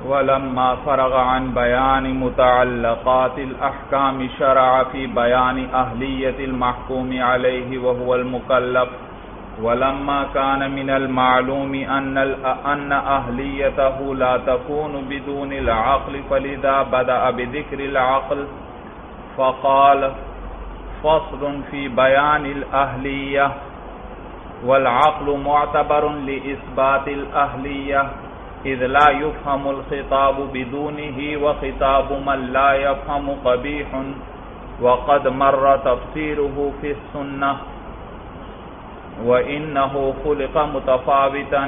ولما فرغ عن بيان متعلقات الأحكام شرع في بيان أهلية المحكوم عليه وهو المكلف. ولما كان من المعلوم أن أهليته لا تكون بدون العقل فلذا بدأ بذكر العقل فقال فصل في بيان الأهلية والعقل معتبر لإثبات الأهلية إذ لا يفهم الخطاب بدونه وخطاب من لا يفهم قبيح وقد مر تفسيره في السنة وإنه خلق متفاوتا.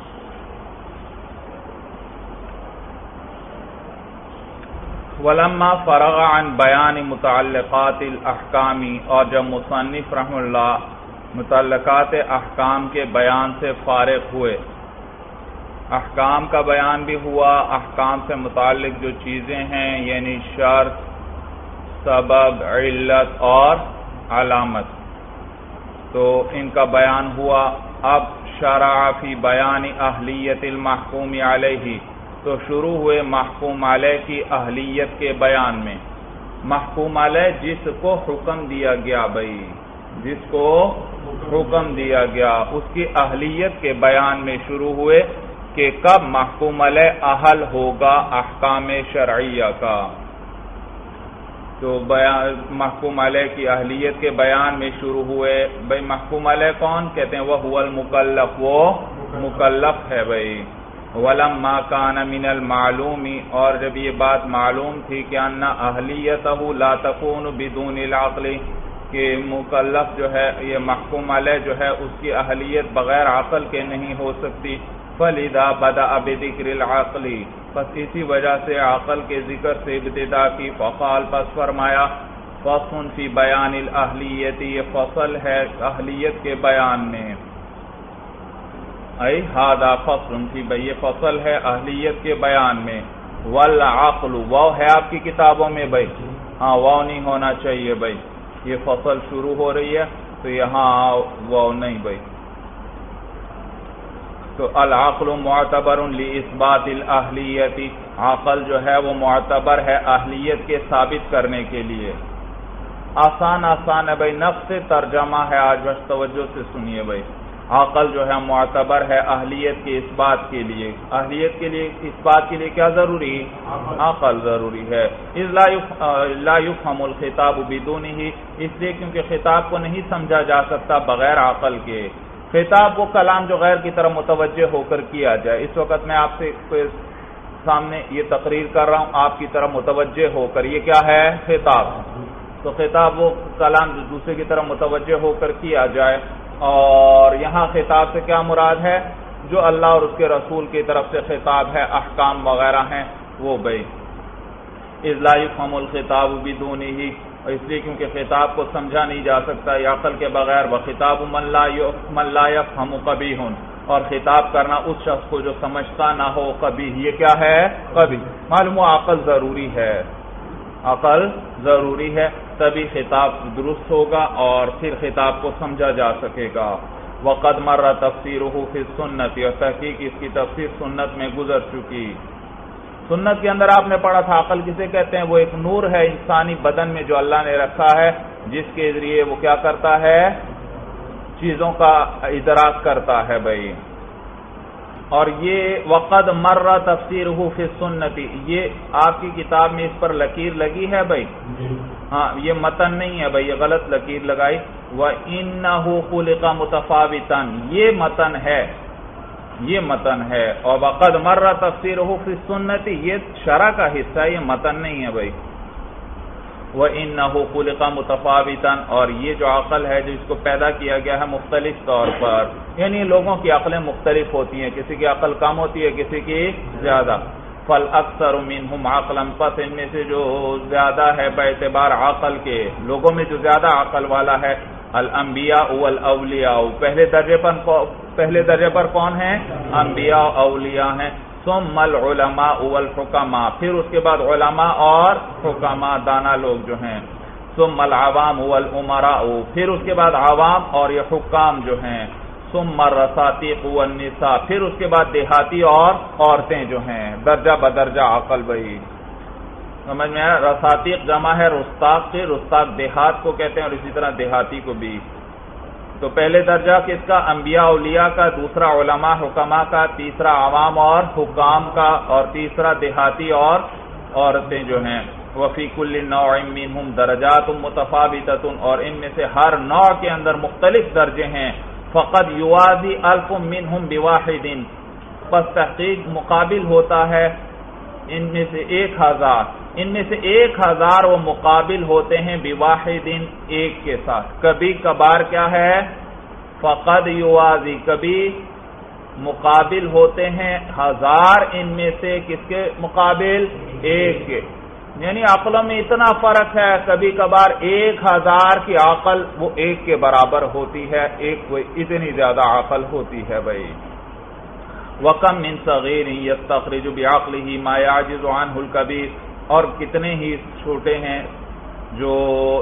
ولما فرغ عن بیان متعلقات الاحکام، اور جب مصنف رحمہ اللہ متعلقات احکام کے بیان سے فارغ ہوئے، احکام کا بیان بھی ہوا، احکام سے متعلق جو چیزیں ہیں یعنی شرط، سبب، علت اور علامت، تو ان کا بیان ہوا. اب شرع فی بیان اہلیت المحکوم علیہ، تو شروع ہوئے محکوم علیہ کی اہلیت کے بیان میں. محکوم علیہ جس کو حکم دیا گیا، بھائی جس کو حکم دیا گیا، اس کی اہلیت کے بیان میں شروع ہوئے کہ کب محکوم علیہ اہل ہوگا احکام شرعیہ کا. تو محکوم علیہ کی اہلیت کے بیان میں شروع ہوئے. بھائی محکوم علیہ کون کہتے ہیں؟ وہ المکلف، وہ مکلف ہے. بھائی ولما کان من المعلوم، اور جب یہ بات معلوم تھی کہ ان اہلیتہ لا تکون بدون العقل، کہ مکلف جو ہے یہ محکوم علیہ جو ہے اس کی اہلیت بغیر عقل کے نہیں ہو سکتی. فلذا بدأ بذکر العقل، پس اسی وجہ سے عقل کے ذکر سے ابتدا کی. فقال، پس فرمایا فصل فی بیان الاہلیت، یہ فصل ہے اہلیت کے بیان میں. ای ھذا فصل فی، یہ فصل ہے اہلیت کے بیان میں. والعقل، واو ہے آپ کی کتابوں میں بھائی؟ ہاں واو نہیں ہونا چاہیے بھائی، یہ فصل شروع ہو رہی ہے تو یہاں واو نہیں بھائی. تو العقل معتبر لاثبات الاہلیت، عقل جو ہے وہ معتبر ہے اہلیت کے ثابت کرنے کے لیے. آسان ہے بھائی، نفس ترجمہ ہے آج، بس توجہ سے سنیے بھائی. عقل جو ہے معتبر ہے اہلیت کے اثبات کے لیے. اہلیت کے لیے اثبات کے لیے کیا ضروری؟ عقل ضروری ہے. اذ لا يفهم الخطاب بدونه، اس لیے کیونکہ خطاب کو نہیں سمجھا جا سکتا بغیر عقل کے. خطاب وہ کلام جو غیر کی طرف متوجہ ہو کر کیا جائے. اس وقت میں آپ سے سامنے یہ تقریر کر رہا ہوں آپ کی طرف متوجہ ہو کر، یہ کیا ہے؟ خطاب. تو خطاب وہ کلام جو دوسرے کی طرف متوجہ ہو کر کیا جائے. اور یہاں خطاب سے کیا مراد ہے؟ جو اللہ اور اس کے رسول کی طرف سے خطاب ہے، احکام وغیرہ ہیں وہ بھائی. اذ لا يفهم الخطاب بدونه، اس لیے کیونکہ خطاب کو سمجھا نہیں جا سکتا عقل کے بغیر. وخطاب من لا يفهم قبیح، اور خطاب کرنا اس شخص کو جو سمجھتا نہ ہو قبیح، یہ کیا ہے؟ قبیح. معلوم ہوا عقل ضروری ہے، عقل ضروری ہے، تبھی خطاب درست ہوگا اور پھر خطاب کو سمجھا جا سکے گا. وقد مر تفسیرہ فی السنۃ، اور تحقیق اس کی تفسیر سنت میں گزر چکی. سنت کے اندر آپ نے پڑھا تھا عقل کسے کہتے ہیں؟ وہ ایک نور ہے انسانی بدن میں جو اللہ نے رکھا ہے، جس کے ذریعے وہ کیا کرتا ہے؟ چیزوں کا ادراک کرتا ہے بھائی. اور یہ وقد مر تفسیرہ فی السنۃ، یہ آپ کی کتاب میں اس پر لکیر لگی ہے بھائی؟ ہاں یہ متن نہیں ہے بھائی، یہ غلط لکیر لگائی. وَإِنَّهُ خُلِقَ مُتَفَاوِتًا، یہ متن ہے، یہ متن ہے. اور وقد مر تفسیرہ فی السنۃ، یہ شرح کا حصہ ہے، یہ متن نہیں ہے بھائی. وَإِنَّهُ خُلِقَ مُتَفَاوِتًا، اور یہ جو عقل ہے جو اس کو پیدا کیا گیا ہے مختلف طور پر، یعنی لوگوں کی عقلیں مختلف ہوتی ہیں، کسی کی عقل کم ہوتی ہے کسی کی زیادہ. فَالْأَكْثَرُ مِنْهُمْ عَقْلًا، پس ان میں سے جو زیادہ ہے باعتبار عقل کے، لوگوں میں جو زیادہ عقل والا ہے، الانبیاء والاولیاء، پہلے درجے پر کون ہیں؟ انبیاء اولیاء ہیں. ثم العلماء والحکماء، پھر اس کے بعد علماء اور حکماء دانا لوگ جو ہیں. ثم العوام والامراء، پھر اس کے بعد عوام اور یہ حکام جو ہیں. ثم الرساطیق والنساء، پھر اس کے بعد دیہاتی اور عورتیں جو ہیں، درجہ بدرجہ عقل بھائی سمجھ میں آیا۔ رساطیق جمع ہے رستاق کے، رستاق دیہات کو کہتے ہیں اور اسی طرح دیہاتی کو بھی۔ تو پہلے درجہ کس کا؟ انبیاء اولیاء کا، دوسرا علماء حکماء کا، تیسرا عوام اور حکام کا، اور تیسرا دیہاتی اور عورتیں جو ہیں۔ وفی کل نوع منہم درجات متفاوتۃ، اور ان میں سے ہر نوع کے اندر مختلف درجے ہیں۔ فقد یوازی الف منہم بواحد، پس تحقیق مقابل ہوتا ہے ان میں سے 1000، ان میں سے 1000 وہ مقابل ہوتے ہیں بواحد، ایک کے ساتھ۔ کبھی کبھار کیا ہے؟ فقد یوازی، کبھی مقابل ہوتے ہیں 1000 ان میں سے کس کے مقابل؟ ایک کے، یعنی عقلوں میں اتنا فرق ہے، کبھی کبھار 1000 کی عقل وہ ایک کے برابر ہوتی ہے، ایک کو اتنی زیادہ عقل ہوتی ہے بھائی۔ وَكَمْ مِنْ صَغِيرٍ يَسْتَخْرِجُ بِعَقْلِهِ مَا يَعْجِزُ عَنْهُ الْكَبِيرُ، اور کتنے ہی چھوٹے ہیں جو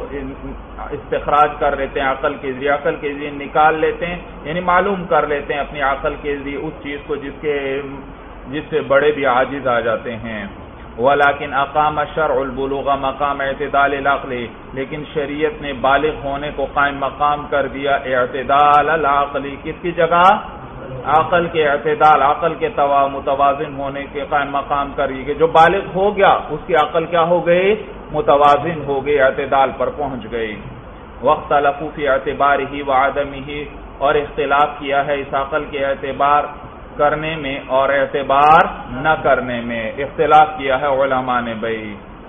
استخراج کر لیتے ہیں عقل کے ذریعے نکال لیتے ہیں، یعنی معلوم کر لیتے ہیں اپنی عقل کے ذریعے اس چیز کو جس سے بڑے بھی عاجز آ جاتے ہیں۔ وَلَكِنْ أَقَامَ الشَّرْعُ الْبُلُوغَ مَقَامَ اعْتِدَالِ الْعَقْلِ، لیکن شریعت نے بالغ ہونے کو قائم مقام کر دیا اعتدال العقل، کس کی جگہ؟ عقل کے اعتدال، عقل کے متوازن ہونے کے قائم مقام کر دی کہ جو بالغ ہو گیا اس کی عقل کیا ہو گئی؟ متوازن ہو گئی، اعتدال پر پہنچ گئی۔ وَاخْتَلَفُوا فِي اعْتِبَارِهِ وَعَدَمِهِ، اور اختلاف کیا ہے اس عقل کے اعتبار کرنے میں اور اعتبار نہ کرنے میں، اختلاف کیا ہے علماء نے بھائی۔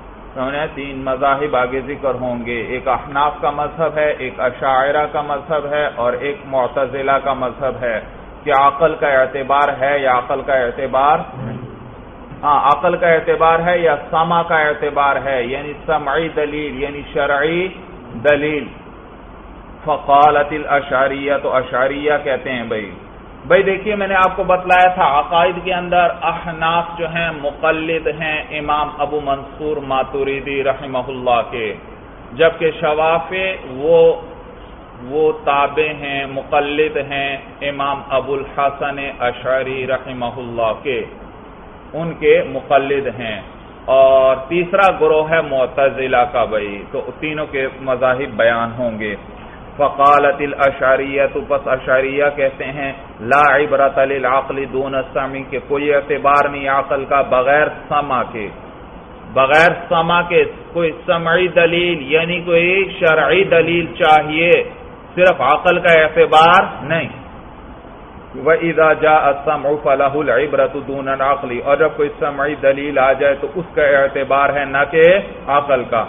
3 مذاہب آگے ذکر ہوں گے، ایک احناف کا مذہب ہے، ایک اشاعرہ کا مذہب ہے، اور ایک معتزلہ کا مذہب ہے کہ عقل کا اعتبار ہے یا عقل کا اعتبار عقل کا اعتبار ہے یا سمع کا اعتبار ہے، یعنی سمعی دلیل یعنی شرعی دلیل۔ فقالت الاشعریہ، تو اشعریہ کہتے ہیں بھائی دیکھیے میں نے آپ کو بتلایا تھا عقائد کے اندر احناف جو ہیں مقلد ہیں امام ابو منصور ماتوریدی رحمہ اللہ کے، جبکہ شوافع وہ تابع ہیں، مقلد ہیں امام ابو الحسن اشعری رحمہ اللہ کے، ان کے مقلد ہیں۔ اور تیسرا گروہ ہے معتزلہ کا بھائی، تو تینوں کے مذاہب بیان ہوں گے۔ فقالت الاشعریہ، تو پس اشعریہ کہتے ہیں لا عبرۃ للعقل دون السمع، کہ کوئی اعتبار نہیں عقل کا بغیر سمع کے، بغیر سمع کے کوئی سمعی دلیل یعنی کوئی شرعی دلیل چاہیے، صرف عقل کا اعتبار نہیں۔ وَإِذَا جَاءَ السَّمْعُ فَلَهُ الْعِبْرَةُ دُونَ الْعَقْلِ، اور جب کوئی سمعی دلیل آ جائے تو اس کا اعتبار ہے نہ کہ عقل کا۔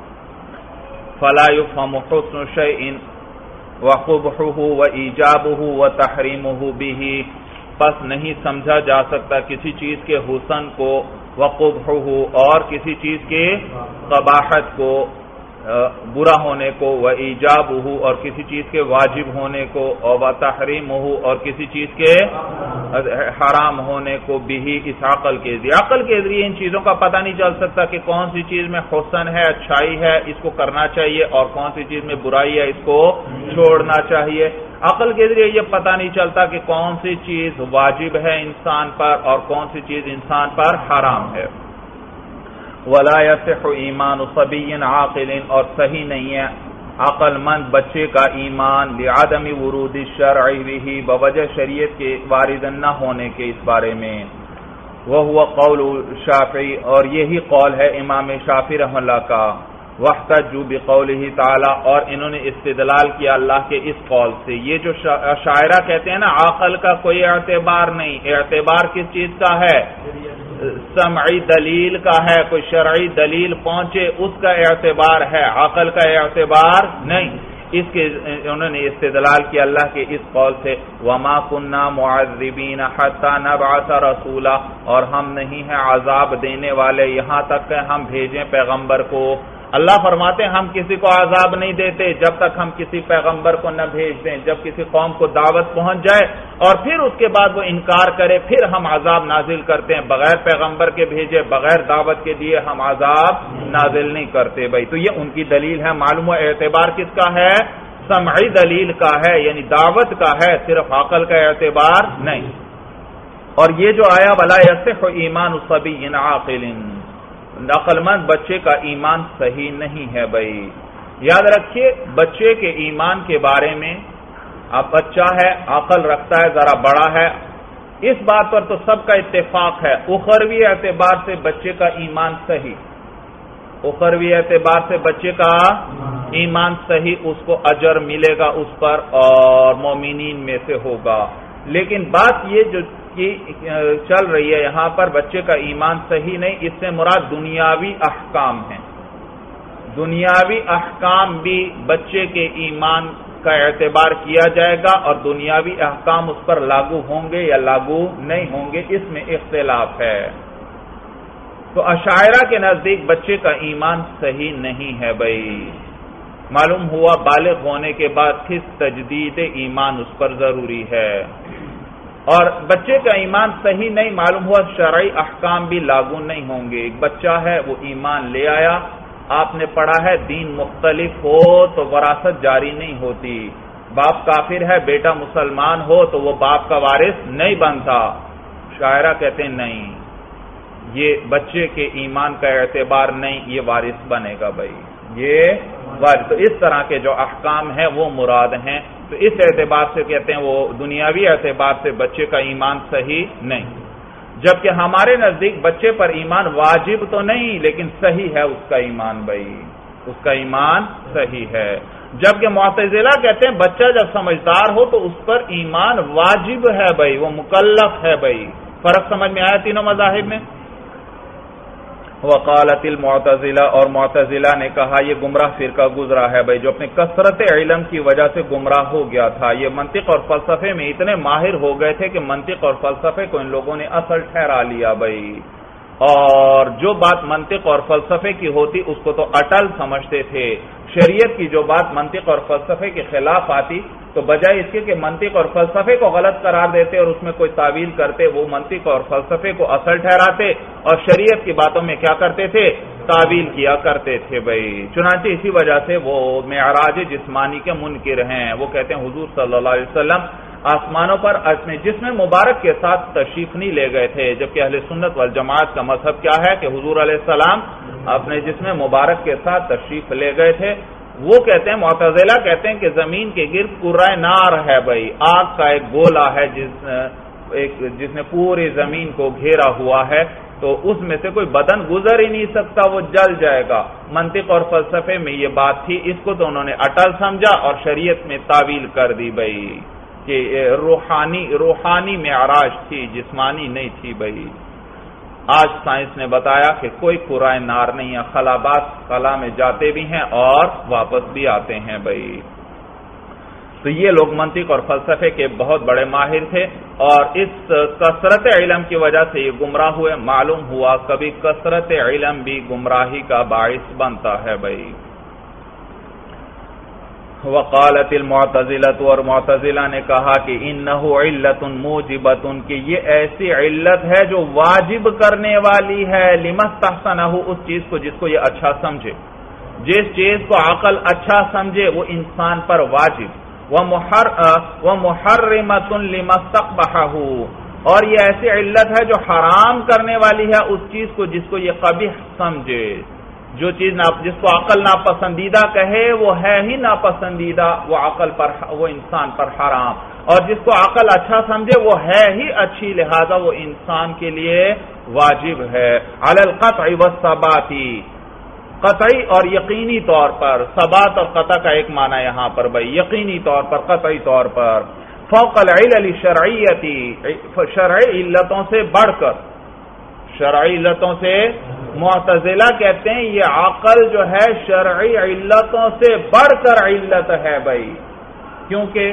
فَلَا يُفْهَمُ حُسْنُ شَيْءٍ وَقُبْحُهُ وَإِيجَابُهُ وَتَحْرِيمُهُ بِهِ، پس نہیں سمجھا جا سکتا کسی چیز کے حسن کو، وَقُبْحُهُ، اور کسی چیز کے قباحت کو، برا ہونے کو، وَإِيجَابُهُ، اور کسی چیز کے واجب ہونے کو، اور وَتَحْرِيمُهُ، اور کسی چیز کے حرام ہونے کو، بھی اس عقل کے ذریعے۔ عقل کے ذریعے ان چیزوں کا پتہ نہیں چل سکتا کہ کون سی چیز میں حسن ہے، اچھائی ہے، اس کو کرنا چاہیے، اور کون سی چیز میں برائی ہے، اس کو چھوڑنا چاہیے۔ عقل کے ذریعے یہ پتہ نہیں چلتا کہ کون سی چیز واجب ہے انسان پر اور کون سی چیز انسان پر حرام ہے۔ وَلَا يَصِحُّ إِيمَانُ صَبِيٍّ عَاقِلٍ، اور صحیح نہیں ہے عقل مند بچے کا ایمان، لِعَدَمِ وُرُودِ الشَّرْعِ بِهِ، بوجہ شریعت کے وارد نہ ہونے کے اس بارے میں۔ وَهُوَ قَوْلُ الشَّافِعِي، اور یہی قول ہے امام شافعی رحمہ اللہ کا۔ وَاحْتَجُّوا بِقَوْلِهِ تَعَالَى، اور انہوں نے استدلال کیا اللہ کے اس قول سے۔ یہ جو شاعرہ کہتے ہیں نا عقل کا کوئی اعتبار نہیں، اعتبار کس چیز کا ہے؟ سمعی دلیل کا ہے، کوئی شرعی دلیل پہنچے اس کا اعتبار ہے، عقل کا اعتبار نہیں۔ اس کے انہوں نے استدلال کیا اللہ کے اس قول سے، وَمَا كُنَّا مُعَذِّبِينَ حَتَّى نَبْعَثَ رَسُولًا، اور ہم نہیں ہیں عذاب دینے والے یہاں تک کہ ہم بھیجیں پیغمبر کو۔ اللہ فرماتے ہیں ہم کسی کو عذاب نہیں دیتے جب تک ہم کسی پیغمبر کو نہ بھیج دیں، جب کسی قوم کو دعوت پہنچ جائے اور پھر اس کے بعد وہ انکار کرے پھر ہم عذاب نازل کرتے ہیں، بغیر پیغمبر کے بھیجے، بغیر دعوت کے دیے ہم عذاب نازل نہیں کرتے۔ بھائی تو یہ ان کی دلیل ہے، معلوم ہے اعتبار کس کا ہے؟ سمعی دلیل کا ہے، یعنی دعوت کا ہے، صرف عقل کا اعتبار نہیں۔ اور یہ جو آیا وَلَا يَصِحُّ إِيمَانُ صَبِيٍّ عَاقِلٍ، عقل مند بچے کا ایمان صحیح نہیں ہے بھائی۔ یاد رکھیے بچے کے ایمان کے بارے میں، اب بچہ ہے، عقل رکھتا ہے، ذرا بڑا ہے، اس بات پر تو سب کا اتفاق ہے، اخروی اعتبار سے بچے کا ایمان صحیح، اخروی اعتبار سے بچے کا ایمان صحیح، اس کو اجر ملے گا اس پر اور مومنین میں سے ہوگا۔ لیکن بات یہ جو چل رہی ہے یہاں پر بچے کا ایمان صحیح نہیں، اس سے مراد دنیاوی احکام ہیں۔ دنیاوی احکام بھی بچے کے ایمان کا اعتبار کیا جائے گا اور دنیاوی احکام اس پر لاگو ہوں گے یا لاگو نہیں ہوں گے، اس میں اختلاف ہے۔ تو اشاعرہ کے نزدیک بچے کا ایمان صحیح نہیں ہے بھائی۔ معلوم ہوا بالغ ہونے کے بعد پھر تجدید ایمان اس پر ضروری ہے، اور بچے کا ایمان صحیح نہیں، معلوم ہوا شرعی احکام بھی لاگو نہیں ہوں گے۔ ایک بچہ ہے وہ ایمان لے آیا، آپ نے پڑھا ہے دین مختلف ہو تو وراثت جاری نہیں ہوتی، باپ کافر ہے بیٹا مسلمان ہو تو وہ باپ کا وارث نہیں بنتا۔ شاعرہ کہتے ہیں نہیں، یہ بچے کے ایمان کا اعتبار نہیں، یہ وارث بنے گا بھائی، یہ وارث۔ تو اس طرح کے جو احکام ہیں وہ مراد ہیں، تو اس اعتبار سے کہتے ہیں وہ دنیاوی اعتبار سے بچے کا ایمان صحیح نہیں، جبکہ ہمارے نزدیک بچے پر ایمان واجب تو نہیں لیکن صحیح ہے اس کا ایمان بھائی، اس کا ایمان صحیح ہے۔ جبکہ معتزلہ کہتے ہیں بچہ جب سمجھدار ہو تو اس پر ایمان واجب ہے بھائی، وہ مکلف ہے بھائی۔ فرق سمجھ میں آیا تینوں مذاہب میں؟ وقالت المعتزلہ، اور معتزلہ نے کہا یہ گمراہ فرقہ گزرا ہے بھائی، جو اپنے کثرت علم کی وجہ سے گمراہ ہو گیا تھا۔ یہ منطق اور فلسفے میں اتنے ماہر ہو گئے تھے کہ منطق اور فلسفے کو ان لوگوں نے اصل ٹھہرا لیا بھائی، اور جو بات منطق اور فلسفے کی ہوتی اس کو تو اٹل سمجھتے تھے۔ شریعت کی جو بات منطق اور فلسفے کے خلاف آتی تو بجائے اس کے کہ منطق اور فلسفے کو غلط قرار دیتے اور اس میں کوئی تعویل کرتے، وہ منطق اور فلسفے کو اصل ٹھہراتے اور شریعت کی باتوں میں کیا کرتے تھے؟ تعویل کیا کرتے تھے بھائی۔ چنانچہ اسی وجہ سے وہ معراج جسمانی کے منکر ہیں، وہ کہتے ہیں حضور صلی اللہ علیہ وسلم آسمانوں پر اپنے جسم مبارک کے ساتھ تشریف نہیں لے گئے تھے، جبکہ اہل سنت والجماعت کا مذہب کیا ہے کہ حضور علیہ السلام اپنے جسم مبارک کے ساتھ تشریف لے گئے تھے۔ وہ کہتے ہیں معتزلہ کہتے ہیں کہ زمین کے گرد کرۂ نار ہے بھائی، آگ کا ایک گولا ہے جس نے پوری زمین کو گھیرا ہوا ہے، تو اس میں سے کوئی بدن گزر ہی نہیں سکتا، وہ جل جائے گا۔ منطق اور فلسفے میں یہ بات تھی، اس کو تو انہوں نے اٹل سمجھا اور شریعت میں تعویل کر دی بھائی کہ روحانی معراج تھی، جسمانی نہیں تھی بھائی۔ آج سائنس نے بتایا کہ کوئی کرۂ نار نہیں ہے، خلابات خلا میں جاتے بھی ہیں اور واپس بھی آتے ہیں بھائی۔ تو یہ لوگ منطق اور فلسفے کے بہت بڑے ماہر تھے اور اس کثرت علم کی وجہ سے یہ گمراہ ہوئے۔ معلوم ہوا کبھی کثرت علم بھی گمراہی کا باعث بنتا ہے بھائی۔ وقالت المعتزلہ، اور معتزلہ نے کہا کہ انہ علت موجبۃ، کہ یہ ایسی علت ہے جو واجب کرنے والی ہے، لمستحسنہ، اس چیز کو جس کو یہ اچھا سمجھے، جس چیز کو عقل اچھا سمجھے وہ انسان پر واجب، ومحرمۃ لمستقبحہ، اور یہ ایسی علت ہے جو حرام کرنے والی ہے اس چیز کو جس کو یہ قبیح سمجھے۔ جو چیز جس کو عقل ناپسندیدہ کہے وہ ہے ہی ناپسندیدہ، وہ انسان پر حرام، اور جس کو عقل اچھا سمجھے وہ ہے ہی اچھی، لہذا وہ انسان کے لیے واجب ہے۔ علی القطع والثبات، قطعی اور یقینی طور پر، ثبات اور قطع کا ایک معنی یہاں پر بھائی، یقینی طور پر، قطعی طور پر، فوق العلل شرعیتی، شرعی علتوں سے بڑھ کر، شرعی علتوں سے۔ معتزلہ کہتے ہیں یہ عقل جو ہے شرعی علتوں سے بڑھ کر علت ہے بھائی، کیونکہ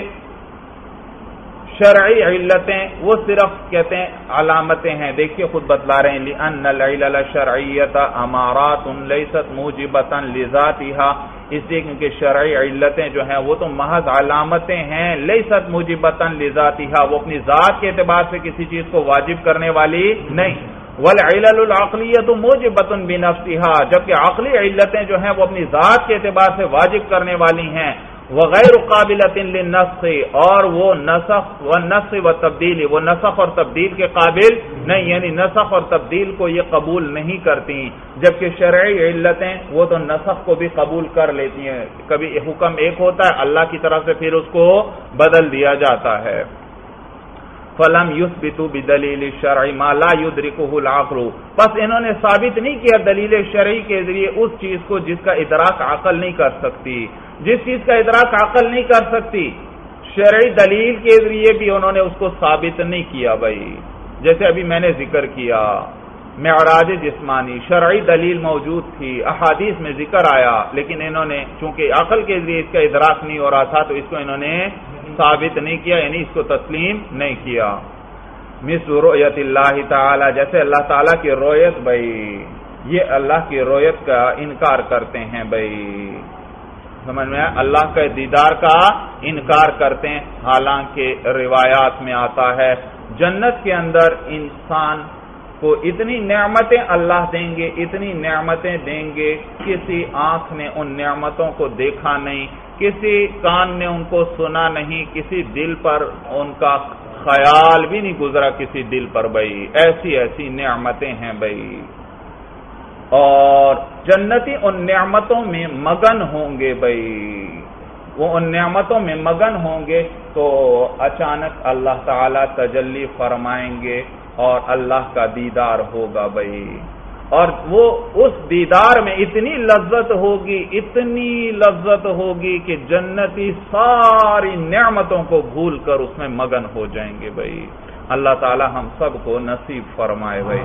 شرعی علتیں وہ صرف کہتے ہیں علامتیں ہیں، دیکھیے خود بتلا رہے ہیں، لأن العلل شرعیۃ امارات لیست موجبۃ لذاتها، اس لیے کیونکہ شرعی علتیں جو ہیں وہ تو محض علامتیں ہیں، لیست موجبۃ لذاتها، وہ اپنی ذات کے اعتبار سے کسی چیز کو واجب کرنے والی نہیں۔ والعلل العقلیۃ موجبۃ بنفسها، جبکہ عقلی علتیں جو ہیں وہ اپنی ذات کے اعتبار سے واجب کرنے والی ہیں۔ وغیر قابلۃ للنسخ، اور وہ نسخ و تبدیل، وہ نسخ اور تبدیل کے قابل نہیں، یعنی نسخ اور تبدیل کو یہ قبول نہیں کرتی، جبکہ شرعی علتیں وہ تو نسخ کو بھی قبول کر لیتی ہیں، کبھی حکم ایک ہوتا ہے اللہ کی طرف سے، پھر اس کو بدل دیا جاتا ہے۔ فَلَمْ يُثْبِتُوا بِدَلِيلِ الشَّرْعِ مَا لَا يُدْرِكُهُ الْعَقْلُ، بس انہوں نے ثابت نہیں کیا دلیل شرعی کے ذریعے اس چیز کو جس کا ادراک عقل نہیں کر سکتی، جس چیز کا ادراک عقل نہیں کر سکتی، شرعی دلیل کے ذریعے بھی انہوں نے اس کو ثابت نہیں کیا بھائی۔ جیسے ابھی میں نے ذکر کیا معراج جسمانی، شرعی دلیل موجود تھی، احادیث میں ذکر آیا، لیکن انہوں نے چونکہ عقل کے ذریعے اس کا ادراک نہیں ہو رہا تھا تو اس کو انہوں نے ثابت نہیں کیا، یعنی اس کو تسلیم نہیں کیا۔ مثل رؤیت اللہ تعالی، جیسے اللہ تعالیٰ کی رؤیت بھائی، یہ اللہ کی رؤیت کا انکار کرتے ہیں بھائی، سمجھ میں اللہ کے دیدار کا انکار کرتے ہیں، حالانکہ روایات میں آتا ہے جنت کے اندر انسان کو اتنی نعمتیں اللہ دیں گے، اتنی نعمتیں دیں گے، کسی آنکھ نے ان نعمتوں کو دیکھا نہیں، کسی کان نے ان کو سنا نہیں، کسی دل پر ان کا خیال بھی نہیں گزرا کسی دل پر بھائی، ایسی ایسی نعمتیں ہیں بھائی۔ اور جنتی ان نعمتوں میں مگن ہوں گے بھائی، وہ ان نعمتوں میں مگن ہوں گے تو اچانک اللہ تعالی تجلی فرمائیں گے اور اللہ کا دیدار ہوگا بھائی، اور وہ اس دیدار میں اتنی لذت ہوگی، اتنی لذت ہوگی کہ جنتی ساری نعمتوں کو بھول کر اس میں مگن ہو جائیں گے بھائی۔ اللہ تعالی ہم سب کو نصیب فرمائے بھائی۔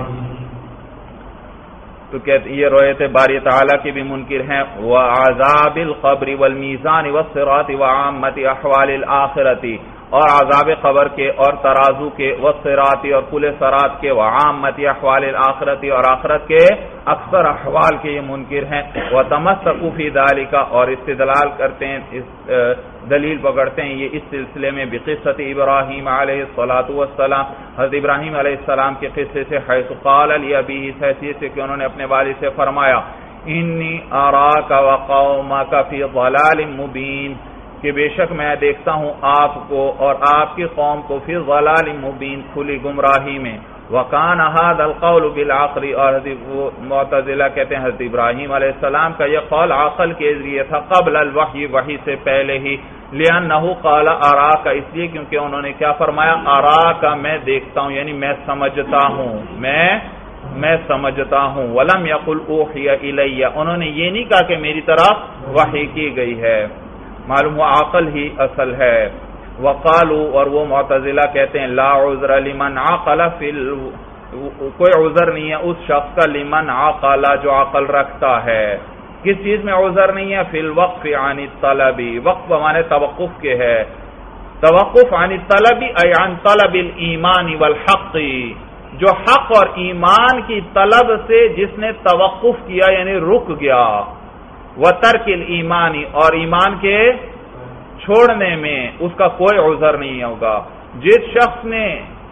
تو کہتے یہ رؤیت باری تعالیٰ کے بھی منکر ہیں، وَعَذَابِ الْقَبْرِ وَالْمِيزَانِ وَالصِّرَاطِ وَعَامَّةِ أَحْوَالِ الْآخِرَةِ، اور عذاب قبر کے اور ترازو کے، والصراط اور پل صراط کے، وعامۃ احوال الآخرۃ اور آخرت کے اکثر احوال کے یہ منکر ہیں، وتمسکوا فی ذلک، اور استدلال کرتے ہیں، اس دلیل پکڑتے ہیں یہ اس سلسلے میں بقصۃ ابراہیم علیہ الصلاۃ والسلام، حضرت ابراہیم علیہ السلام کے قصے سے، حیث قال لابیہ، اس حیثیت سے کہ انہوں نے اپنے والد سے فرمایا، انی اراک وقومک فی ضلال مبین، کہ بے شک میں دیکھتا ہوں آپ کو اور آپ کی قوم کو فی ضلال مبین، کھلی گمراہی میں۔ وکان ھذا القول بالعقل، اور معتزلہ کہتے ہیں حضرت ابراہیم علیہ السلام کا یہ قول عقل کے ذریعے تھا، قبل الوحی، وحی سے پہلے ہی، لأنہ قال اراک، اس لیے کیونکہ انہوں نے کیا فرمایا، اراک، میں دیکھتا ہوں، یعنی میں سمجھتا ہوں، میں سمجھتا ہوں، ولم یقل اوحی الی، انہوں نے یہ نہیں کہا کہ میری طرف وحی کی گئی ہے، معلوم ہوا عقل ہی اصل ہے۔ وقالوا، اور وہ معتزلہ کہتے ہیں، لا عذر لمن عقل کوئی عذر نہیں ہے اس شخص کا، لمن عقل، جو عقل رکھتا ہے، کس چیز میں عذر نہیں ہے، فی الوقف عن الطلب، وقف معنی توقف کے ہے، توقف عن الطلب ای عن طلب الایمان والحق، جو حق اور ایمان کی طلب سے جس نے توقف کیا یعنی رک گیا، وترک الایمان، اور ایمان کے چھوڑنے میں اس کا کوئی عذر نہیں ہوگا۔ جس شخص نے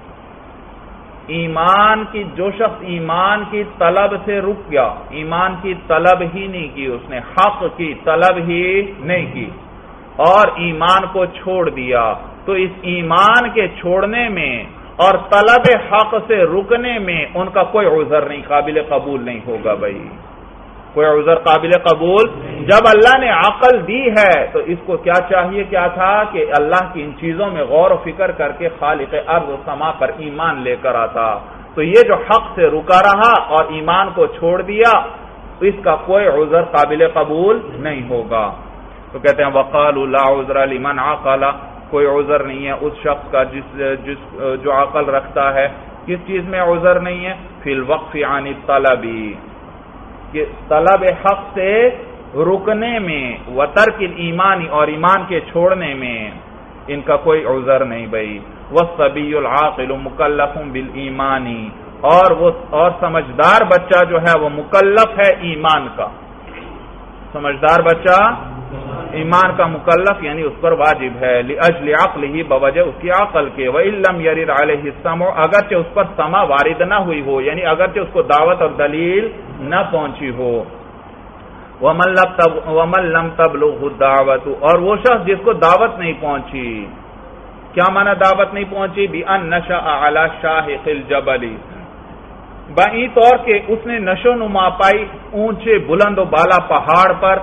جو شخص ایمان کی طلب سے رک گیا، ایمان کی طلب ہی نہیں کی، اس نے حق کی طلب ہی نہیں کی اور ایمان کو چھوڑ دیا، تو اس ایمان کے چھوڑنے میں اور طلب حق سے رکنے میں ان کا کوئی عذر نہیں، قابل قبول نہیں ہوگا بھائی، کوئی عذر قابل قبول۔ جب اللہ نے عقل دی ہے تو اس کو کیا چاہیے، کیا تھا کہ اللہ کی ان چیزوں میں غور و فکر کر کے خالق ارض و سما پر ایمان لے کر آتا، تو یہ جو حق سے رکا رہا اور ایمان کو چھوڑ دیا، اس کا کوئی عذر قابل قبول نہیں ہوگا۔ تو کہتے ہیں وقالوا لا عذر لمن عقل، کوئی عذر نہیں ہے اس شخص کا جو عقل رکھتا ہے، کس چیز میں عذر نہیں ہے، فی الوقف عن الطلب، کہ طلب حق سے رکنے میں، وترک الایمان، اور ایمان کے چھوڑنے میں ان کا کوئی عذر نہیں بھائی۔ والصبی العاقل مکلف بالایمان، اور سمجھدار بچہ جو ہے وہ مکلف ہے ایمان کا، سمجھدار بچہ ایمان کا مکلف یعنی اس پر واجب ہے، لاجل عقلہ، بوجہ اس کی عقل کے، وان لم یرد علیہ السمع، اگرچہ اس پر سمع وارد نہ ہوئی ہو، یعنی اگرچہ اس کو دعوت اور دلیل نہ پہنچی ہو، وَمَن لَّمْ تَبْلُغْهُ الدَّعْوَةُ، اور وہ شخص جس کو دعوت نہیں پہنچی. کیا معنی دعوت نہیں پہنچی؟ بِأَن نَشَأَ عَلَى شَاهِقِ الْجَبَلِ، بائیں طور کہ اس نے نشو نما پائی اونچے بلند و بالا پہاڑ پر.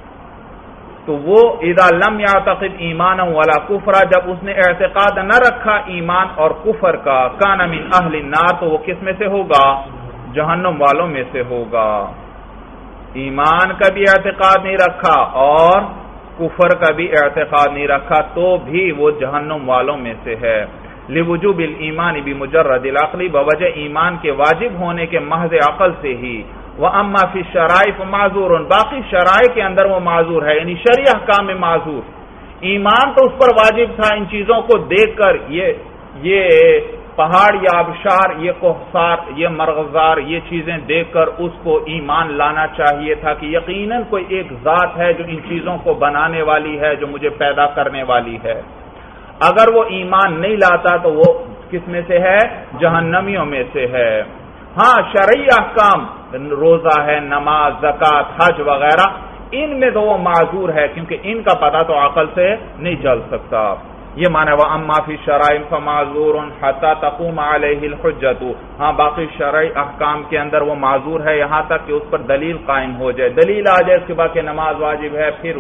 تو وہ اذا لم يعتقد ایمانا ولا کفرا، جب اس نے اعتقاد نہ رکھا ایمان اور کفر کا، کان من اہل النار، تو وہ کس میں سے ہوگا؟ جہنم والوں میں سے ہوگا. ایمان کا بھی اعتقاد نہیں رکھا اور کفر کا بھی اعتقاد نہیں رکھا تو بھی وہ جہنم والوں میں سے ہے. لوجوب الایمان بمجرد العقل، بوجہ ایمان کے واجب ہونے کے محض عقل سے ہی. وَأَمَّا فِي الشَّرَائِعِ فَمَعْذُورٌ، باقی شرائع کے اندر وہ معذور ہے، یعنی شرعی احکام میں معذور. ایمان تو اس پر واجب تھا، ان چیزوں کو دیکھ کر یہ پہاڑ یا آبشار، یہ کوہسار، یہ مرغزار، یہ چیزیں دیکھ کر اس کو ایمان لانا چاہیے تھا کہ یقیناً کوئی ایک ذات ہے جو ان چیزوں کو بنانے والی ہے، جو مجھے پیدا کرنے والی ہے. اگر وہ ایمان نہیں لاتا تو وہ کس میں سے ہے؟ جہنمیوں میں سے ہے. ہاں شرعی احکام، روزہ ہے، نماز، زکوٰۃ، حج وغیرہ، ان میں تو وہ معذور ہے کیونکہ ان کا پتہ تو عقل سے نہیں چل سکتا. یہ معنی وَأَمَّا فِي الشَّرَائِعِ فَمَعْذُورٌ حَتَّى تَقُومَ عَلَيْهِ الْحُجَّةُ، ہاں باقی شرعی احکام کے اندر وہ معذور ہے یہاں تک کہ اس پر دلیل قائم ہو جائے، دلیل آ جائے اس کے بعد کہ نماز واجب ہے. پھر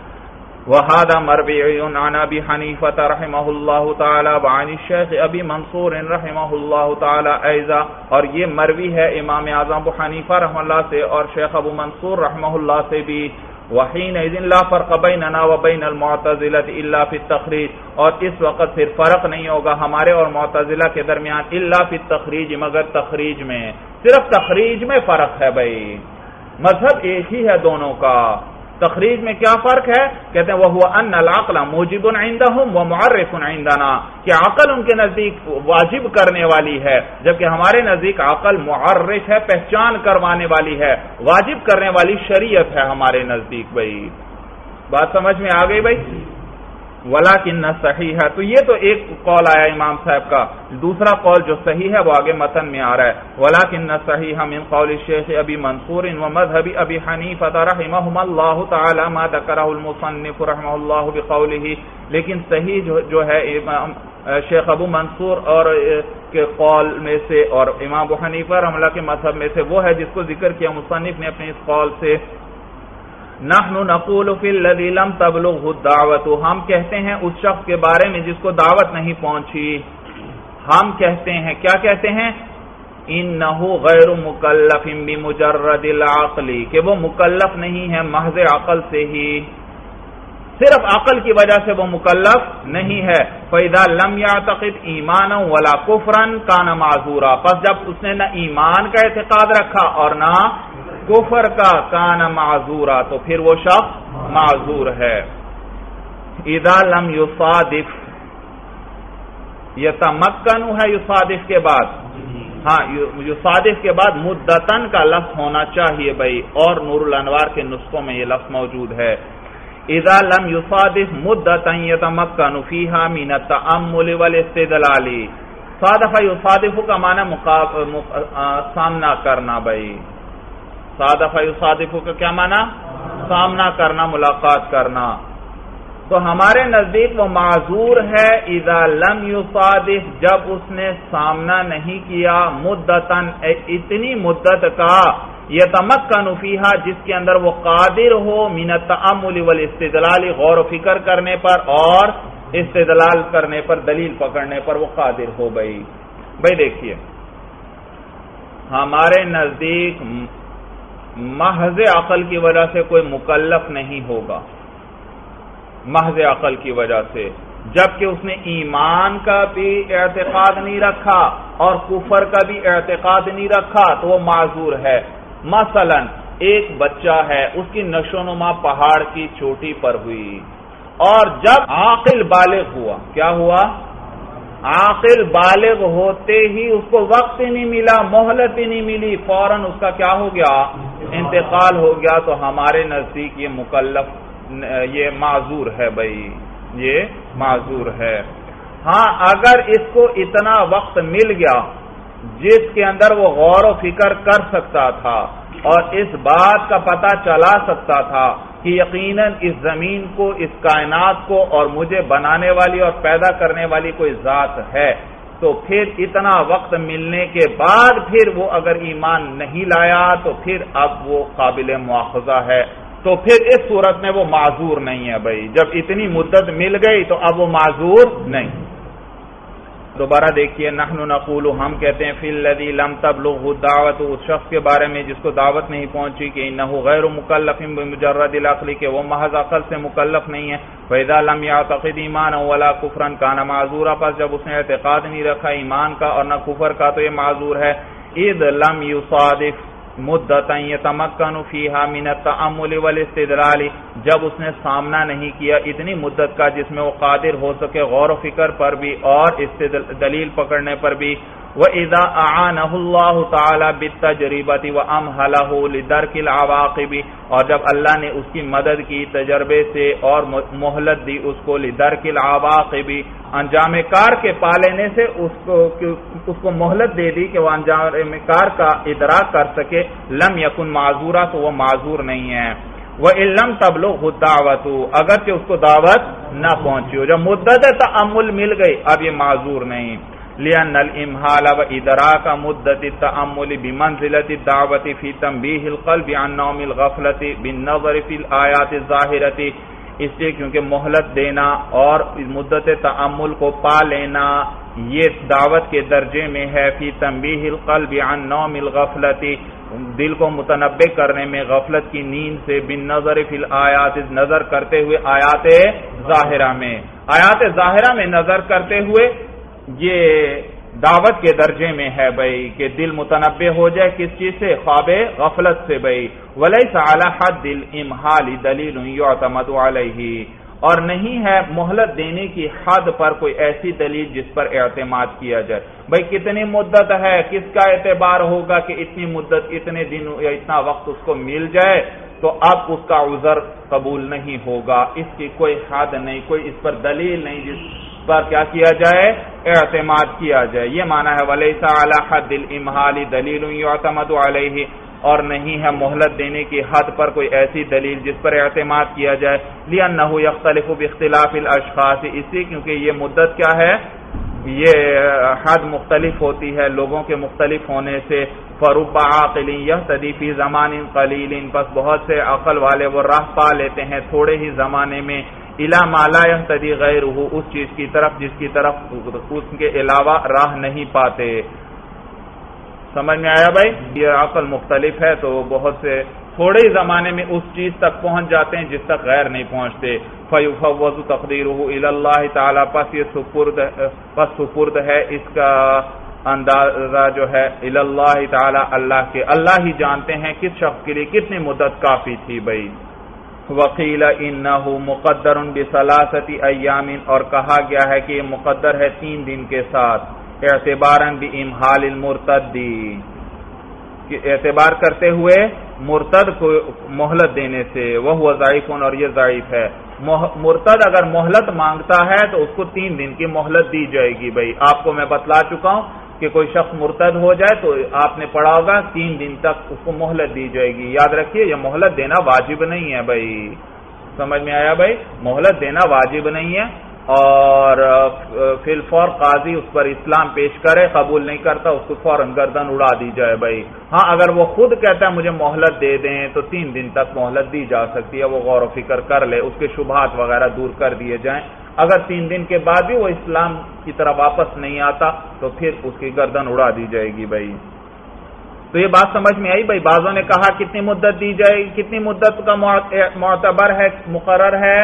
وَهَذَا مَرْوِيٌّ عَنْ أَبِي حَنِيفَةَ رَحِمَهُ اللَّهُ تَعَالَى وَعَنِ الشَّيْخِ أَبِي مَنْصُورٍ رَحِمَهُ اللَّهُ تَعَالَى أَيْضًا، اور یہ مروی ہے امام اعظم ابو حنیفہ رحمہ اللہ سے اور شیخ ابو منصور رحمہ اللہ سے بھی. وَحِينَئِذٍ لَا فَرْقَ بَيْنَنَا وَبَيْنَ الْمُعْتَزِلَةِ إِلَّا فِي التَّخْرِيجِ، اور اس وقت پھر فرق نہیں ہوگا ہمارے اور معتزلہ کے درمیان إِلَّا فِي التَّخْرِيجِ، مگر تخریج میں، صرف تخریج میں فرق ہے. بھائی مذہب ایک ہی ہے دونوں کا. تخریج میں کیا فرق ہے؟ کہتے ہیں وَهُوَ أَنَّ الْعَقْلَ مُوجِبٌ عِندَهُمْ وَمُعَرِّفٌ عِندَنَا، کہ عقل ان کے نزدیک واجب کرنے والی ہے جبکہ ہمارے نزدیک عقل معرف ہے، پہچان کروانے والی ہے، واجب کرنے والی شریعت ہے ہمارے نزدیک. بھائی بات سمجھ میں آ گئی بھائی؟ وَلَكِنَّ صحیح ہے. تو یہ تو ایک قول آیا امام صاحب کا. دوسرا قول جو صحیح ہے وہ آگے متن میں آ رہا ہے. وَلَكِنَّ صحیح من قول الشیخ ابی منصور ومذهب ابی حنیفہ رحمہم اللہ تعالی ما ذکرہ المصنف رحمہ اللہ بقولہ، لیکن صحیح جو ہے شیخ ابو منصور اور کے قول میں سے اور امام ابو حنیفہ رحمہ اللہ کے مذہب میں سے وہ ہے جس کو ذکر کیا مصنف نے اپنے اس قول سے. نحن نقول فی الذی لم تبلغه الدعوۃ، ہم کہتے ہیں اس شخص کے بارے میں جس کو دعوت نہیں پہنچی، ہم کہتے ہیں کیا کہتے ہیں؟ انہ غیر مکلف بمجرد العقل، کہ وہ مکلف نہیں ہے محض عقل سے ہی، صرف عقل کی وجہ سے وہ مکلف نہیں ہے. فَإِذَا لَمْ يَعْتَقِدْ إِيمَانًا وَلَا كُفْرًا كَانَ مَعْذُورًا، پس جب اس نے نہ ایمان کا اعتقاد رکھا اور نہ کفر کا، کان معذورا، تو پھر وہ شخص معذور ہے. اذا لم یصادف، یتمکن ہے یصادف کے بعد، ہاں یصادف کے بعد مدتن کا لفظ ہونا چاہیے بھائی، اور نور الانوار کے نسخوں میں یہ لفظ موجود ہے. اذا لم یصادف مدتن یتمکن فیہا من التأمل والاستدلال. صادف یصادف کا معنی سامنا کرنا بھائی، صادف یصادف کا کیا معنی؟ سامنا کرنا، ملاقات کرنا. تو ہمارے نزدیک وہ معذور ہے اذا لم یصادف، جب اس نے سامنا نہیں کیا، مدتن اتنی مدت کا، یتمکن فیہا جس کے اندر وہ قادر ہو، من التأمل والاستدلال، غور و فکر کرنے پر اور استدلال کرنے پر، دلیل پکڑنے پر وہ قادر ہو. بھائی دیکھیے ہمارے نزدیک محض عقل کی وجہ سے کوئی مکلف نہیں ہوگا، محض عقل کی وجہ سے، جبکہ اس نے ایمان کا بھی اعتقاد نہیں رکھا اور کفر کا بھی اعتقاد نہیں رکھا تو وہ معذور ہے. مثلا ایک بچہ ہے، اس کی نشو نما پہاڑ کی چوٹی پر ہوئی، اور جب عاقل بالغ ہوا، کیا ہوا؟ عاقل بالغ ہوتے ہی اس کو وقت ہی نہیں ملا، مہلت ہی نہیں ملی، فوراً اس کا کیا ہو گیا؟ انتقال ہو گیا. تو ہمارے نزدیک یہ مکلف، یہ معذور ہے بھائی، یہ معذور ہے. ہاں اگر اس کو اتنا وقت مل گیا جس کے اندر وہ غور و فکر کر سکتا تھا، اور اس بات کا پتہ چلا سکتا تھا کہ یقیناً اس زمین کو، اس کائنات کو اور مجھے بنانے والی اور پیدا کرنے والی کوئی ذات ہے، تو پھر اتنا وقت ملنے کے بعد پھر وہ اگر ایمان نہیں لایا تو پھر اب وہ قابل مواخذہ ہے، تو پھر اس صورت میں وہ معذور نہیں ہے بھائی. جب اتنی مدت مل گئی تو اب وہ معذور نہیں. دوبارہ دیکھیے، نحن نقول، ہم کہتے ہیں فی الذی لم تبلغه الدعوۃ، اس شخص کے بارے میں جس کو دعوت نہیں پہنچی کہ انہ غیر مکلف بمجرد العقل، کہ وہ محض عقل سے مکلف نہیں ہے. فاذا لم يعتقد ایمانا ولا کفرا کان معذورا، پس جب اس نے اعتقاد نہیں رکھا ایمان کا اور نہ کفر کا تو یہ معذور ہے. اذ لم يصادف مدتا یتمکن فیہا من التأمل والاستدلال، جب اس نے سامنا نہیں کیا اتنی مدت کا جس میں وہ قادر ہو سکے غور و فکر پر بھی اور دلیل پکڑنے پر بھی. وَإِذَا أَعَانَهُ اللَّهُ تَعَالَى بِالتَّجْرِبَةِ وَأَمْهَلَهُ لِدَرْكِ الْعَوَاقِبِ، اور جب اللہ نے اس کی مدد کی تجربے سے اور مہلت دی اس کو لِدَرْكِ الْعَوَاقِبِ، انجام کار کے پا لینے سے اس کو مہلت دے دی کہ وہ انجام کار کا ادراک کر سکے. لم یکن معذورا، تو وہ معذور نہیں ہے. وَإِن لَّمْ تَبْلُغْهُ الدَّعْوَةُ، اگرچہ اس کو دعوت نہ پہنچی ہو، جب مدت تأمل مل گئی اب یہ معذور نہیں. لأن الامحال وادراک مدت التأمل بمنزلة الدعوة في تنبیہ القلب عن نوم الغفلة بالنظر في الآیات الظاہرة، اس لیے کیونکہ مہلت دینا اور مدت تأمل کو پا لینا یہ دعوت کے درجے میں ہے. فی تنبیہ القلب عن نوم الغفلة، دل کو متنبہ کرنے میں غفلت کی نیند سے. بالنظر فی الآیات، نظر کرتے ہوئے آیات ظاہرہ میں، آیات ظاہرہ میں نظر کرتے ہوئے یہ دعوت کے درجے میں ہے بھائی کہ دل متنبہ ہو جائے کس چیز سے؟ خواب غفلت سے بھائی. وَلَيْسَ عَلَى حَدِّ الْإِمْحَالِ دَلِيلٌ يُعْتَمَدُ عَلَيْهِ، اور نہیں ہے مہلت دینے کی حد پر کوئی ایسی دلیل جس پر اعتماد کیا جائے. بھائی کتنی مدت ہے، کس کا اعتبار ہوگا کہ اتنی مدت، اتنے دن یا اتنا وقت اس کو مل جائے تو اب اس کا عذر قبول نہیں ہوگا. اس کی کوئی حد نہیں، کوئی اس پر دلیل نہیں جس پر کیا کیا جائے؟ اعتماد کیا جائے. یہ معنی ہے وَلَيْسَ عَلَى حَدِّ الْإِمْحَالِ دَلِيلٌ يُعْتَمَدُ عَلَيْهِ، اور نہیں ہے مہلت دینے کی حد پر کوئی ایسی دلیل جس پر اعتماد کیا جائے. لِأَنَّهُ يَخْتَلِفُ بِاخْتِلَافِ الْأَشْخَاصِ، اس لیے کیونکہ یہ مدت کیا ہے، یہ حد مختلف ہوتی ہے لوگوں کے مختلف ہونے سے. فَرُبَّ عَاقِلٍ يَهْتَدِي فِي زَمَانٍ قَلِيلٍ، پس بہت سے عقل والے وہ راہ پا لیتے ہیں تھوڑے ہی زمانے میں. اِلَى مَا لَا يَهْتَدِي غَيْرُهُ، اس چیز کی طرف جس کی طرف اس کے علاوہ راہ نہیں پاتے. سمجھ میں آیا بھائی؟ یہ عقل مختلف ہے تو بہت سے تھوڑے ہی زمانے میں اس چیز تک پہنچ جاتے ہیں جس تک غیر نہیں پہنچتے. فَيُفَوَّضُ تَقْدِيرُهُ إِلَى اللَّهِ تَعَالَى، پس یہ سپرد ہے اس کا اندازہ جو ہے إِلَى اللَّهِ تَعَالَى، اللہ کے، اللہ ہی جانتے ہیں کس شخص کے لیے کتنی مدت کافی تھی بھائی. وقیل انہ مقدر بثلاثۃ ایام، اور کہا گیا ہے کہ یہ مقدر ہے 3 دن کے ساتھ. اعتباراً بامحال المرتد، اعتبار کرتے ہوئے مرتد کو مہلت دینے سے. وہ ضعیف، اور یہ ضعیف ہے. مرتد اگر مہلت مانگتا ہے تو اس کو 3 دن کی مہلت دی جائے گی بھائی. آپ کو میں بتلا چکا ہوں کہ کوئی شخص مرتد ہو جائے تو آپ نے پڑھا ہوگا 3 دن تک اس کو مہلت دی جائے گی. یاد رکھیے یہ مہلت دینا واجب نہیں ہے بھائی. سمجھ میں آیا بھائی؟ مہلت دینا واجب نہیں ہے، اور فی الفور قاضی اس پر اسلام پیش کرے، قبول نہیں کرتا اس کو فوراً گردن اڑا دی جائے بھائی. ہاں اگر وہ خود کہتا ہے مجھے مہلت دے دیں تو 3 دن تک مہلت دی جا سکتی ہے. وہ غور و فکر کر لے، اس کے شبہات وغیرہ دور کر دیے جائیں. اگر 3 دن کے بعد بھی وہ اسلام کی طرف واپس نہیں آتا تو پھر اس کی گردن اڑا دی جائے گی بھائی. تو یہ بات سمجھ میں آئی بھائی؟ بعضوں نے کہا کتنی مدت دی جائے گی، کتنی مدت کا معتبر ہے، مقرر ہے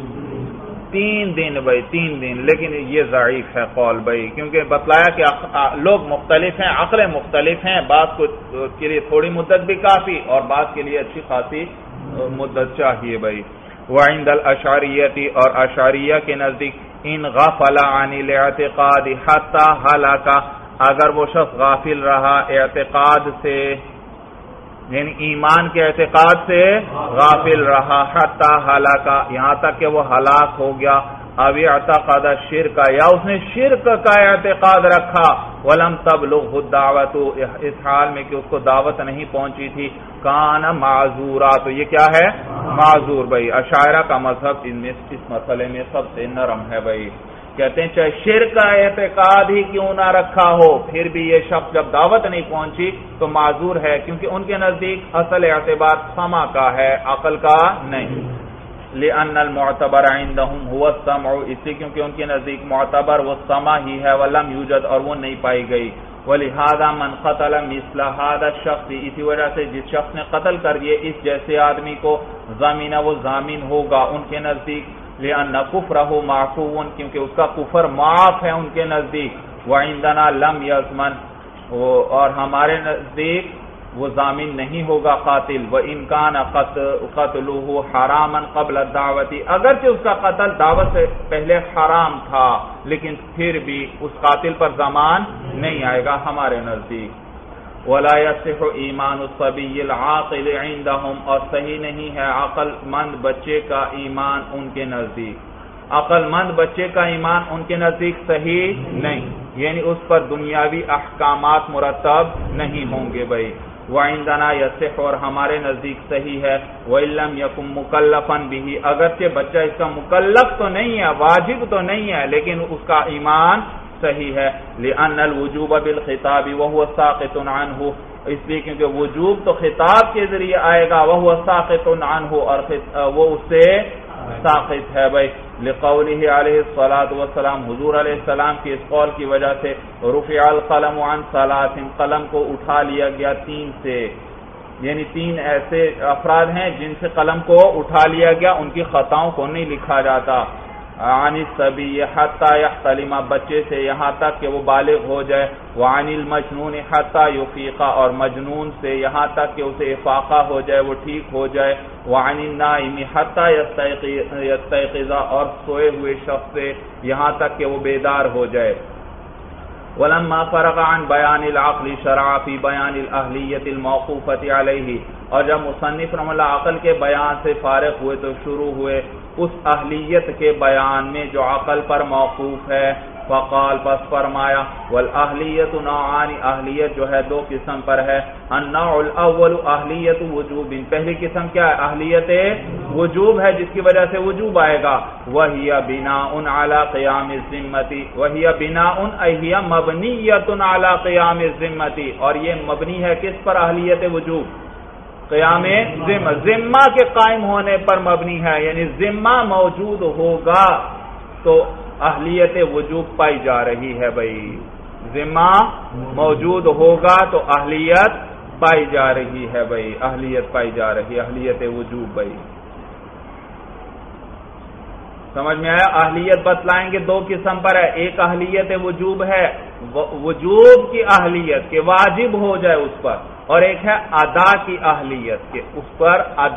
3 دن بھائی، 3 دن. لیکن یہ ضعیف ہے قول بھائی، کیونکہ بتلایا کہ لوگ مختلف ہیں، عقلیں مختلف ہیں. بعض کے لیے تھوڑی مدت بھی کافی اور بعض کے لیے اچھی خاصی مدت چاہیے بھائی. وعند الاشعریہ، اور اشعریہ کے نزدیک ان غفل عن الاعتقاد حتی ہلاک، اگر وہ شخص غافل رہا اعتقاد سے، یعنی ایمان کے اعتقاد سے غافل رہا، حتی ہلاک، یہاں تک کہ وہ ہلاک ہو گیا. او اعتقد شرک، یا اس نے شرک کا اعتقاد رکھا، ولم تبلغ الدعوت، اس حال میں کہ اس کو دعوت نہیں پہنچی تھی، کان معذورا، تو یہ کیا ہے؟ معذور بھائی۔ اشاعرہ کا مذہب اس مسئلے میں سب سے نرم ہے بھائی، کہتے ہیں چاہے شرک کا اعتقاد ہی کیوں نہ رکھا ہو، پھر بھی یہ شخص جب دعوت نہیں پہنچی تو معذور ہے، کیونکہ ان کے نزدیک اصل اعتبار سمع کا ہے، عقل کا نہیں۔ لأن المعتبر عندهم هو السمع، اس لیے کیونکہ ان کے نزدیک معتبر وہ سمع ہی ہے، ولم یوجد، اور وہ نہیں پائی گئی۔ ولہذا من قتل مثل هذا الشخص، اسی وجہ سے جس شخص نے قتل کر دیے اس جیسے آدمی کو، ضامن، وہ ضامن ہوگا ان کے نزدیک، لأن کفرہ معفو، کیونکہ اس کا کفر معاف ہے ان کے نزدیک، وعندنا لم یضمن، اور ہمارے نزدیک وہ ضامن نہیں ہوگا قاتل، وَإِنْ كَانَ قَتْلُهُ حَرَامًا قَبْلَ الدَّعْوَةِ، اگرچہ اس کا قتل دعوت سے پہلے حرام تھا لیکن پھر بھی اس قاتل پر ضمان نہیں آئے گا ہمارے نزدیک۔ وَلَا يَصِحُ إِيمَانُ الصَّبِيِّ الْعَاقِلِ عِندَهُمْ، اور صحیح نہیں ہے عقل مند بچے کا ایمان ان کے نزدیک، عقل مند بچے کا ایمان ان کے نزدیک صحیح نہیں، یعنی اس پر دنیاوی احکامات مرتب نہیں ہوں گے بھائی۔ وعندنا یصح، اور ہمارے نزدیک صحیح ہے، وَإِلَّمْ يَكُنْ مُكَلَّفًا بِهِ، اگرچہ بچہ اس کا مکلف تو نہیں ہے، واجب تو نہیں ہے، لیکن اس کا ایمان صحیح ہے۔ لأن الوجوب بالخطاب وهو ساقط عنه، اس لیے کیونکہ وجوب تو خطاب کے ذریعے آئے گا، وهو ساقط عنه، اور وہ اس سے ساقط ہے بھائی، لقولہ علیہ الصلاۃ والسلام، حضور علیہ السلام کی اس قول کی وجہ سے، رفع القلم عن ثلاث، قلم کو اٹھا لیا گیا 3 سے، یعنی 3 ایسے افراد ہیں جن سے قلم کو اٹھا لیا گیا، ان کی خطاؤں کو نہیں لکھا جاتا، عن الصبی حتی یحتلم، بچے سے یہاں تک کہ وہ بالغ ہو جائے، وعن المجنون حتی یفیق، اور مجنون سے یہاں تک کہ اسے افاقہ ہو جائے، وہ ٹھیک ہو جائے، وعن النائم حتی یستيقظ، اور سوئے ہوئے شخص سے یہاں تک کہ وہ بیدار ہو جائے۔ ولما فرغ عن بیان العقل شرع فی بیان الاہلیت الموقوفۃ علیہ، اور جب مصنف رحمہ اللہ عقل کے بیان سے فارغ ہوئے تو شروع ہوئے اس اہلیت کے بیان میں جو عقل پر موقوف ہے، فقال، پس فرمایا، والاہلیت نوعان، اہلیت جو ہے 2 قسم پر ہے، النوع الاول اہلیت وجوب، پہلی قسم کیا ہے؟ اہلیت وجوب ہے، جس کی وجہ سے وجوب آئے گا، وہی بناء علی قیام الذمۃ، وہی بناء ای ہی مبنیۃ علی قیام الذمۃ، اور یہ مبنی ہے کس پر؟ اہلیت وجوب، قیام ذمہ، ذمہ کے قائم ہونے پر مبنی ہے، یعنی ذمہ موجود ہوگا تو اہلیت وجوب پائی جا رہی ہے بھائی، ذمہ موجود ہوگا تو اہلیت پائی جا رہی ہے بھائی، اہلیت پائی جا رہی ہے، اہلیت وجوب بھائی، سمجھ میں آیا؟ اہلیت بتلائیں گے 2 قسم پر ہے، ایک اہلیت وجوب ہے، وجوب کی اہلیت کہ واجب ہو جائے اس پر، اور ایک ہے ادا کی اہلیت کہ اس پر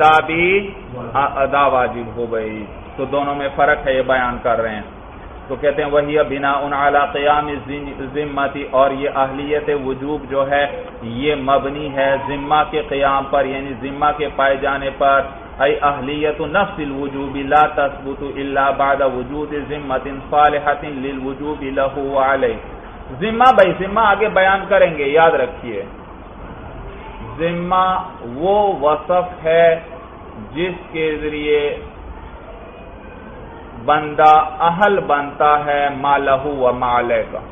ادا واجب ہو بھائی، تو دونوں میں فرق ہے، یہ بیان کر رہے ہیں۔ تو کہتے ہیں وہی بناء علی قیام الذمۃ، اور یہ اہلیت وجوب جو ہے یہ مبنی ہے ذمہ کے قیام پر، یعنی ذمہ کے پائے جانے پر، ای اہلیت نفس الوجوب لا تثبت الا بعد وجود ذمۃ صالحۃ للوجوب له وعلیہ، ذمہ بھائی، ذمہ آگے بیان کریں گے، یاد رکھیے، ذمہ وہ وصف ہے جس کے ذریعے بندہ اہل بنتا ہے ما لہو و ما علیہ کا،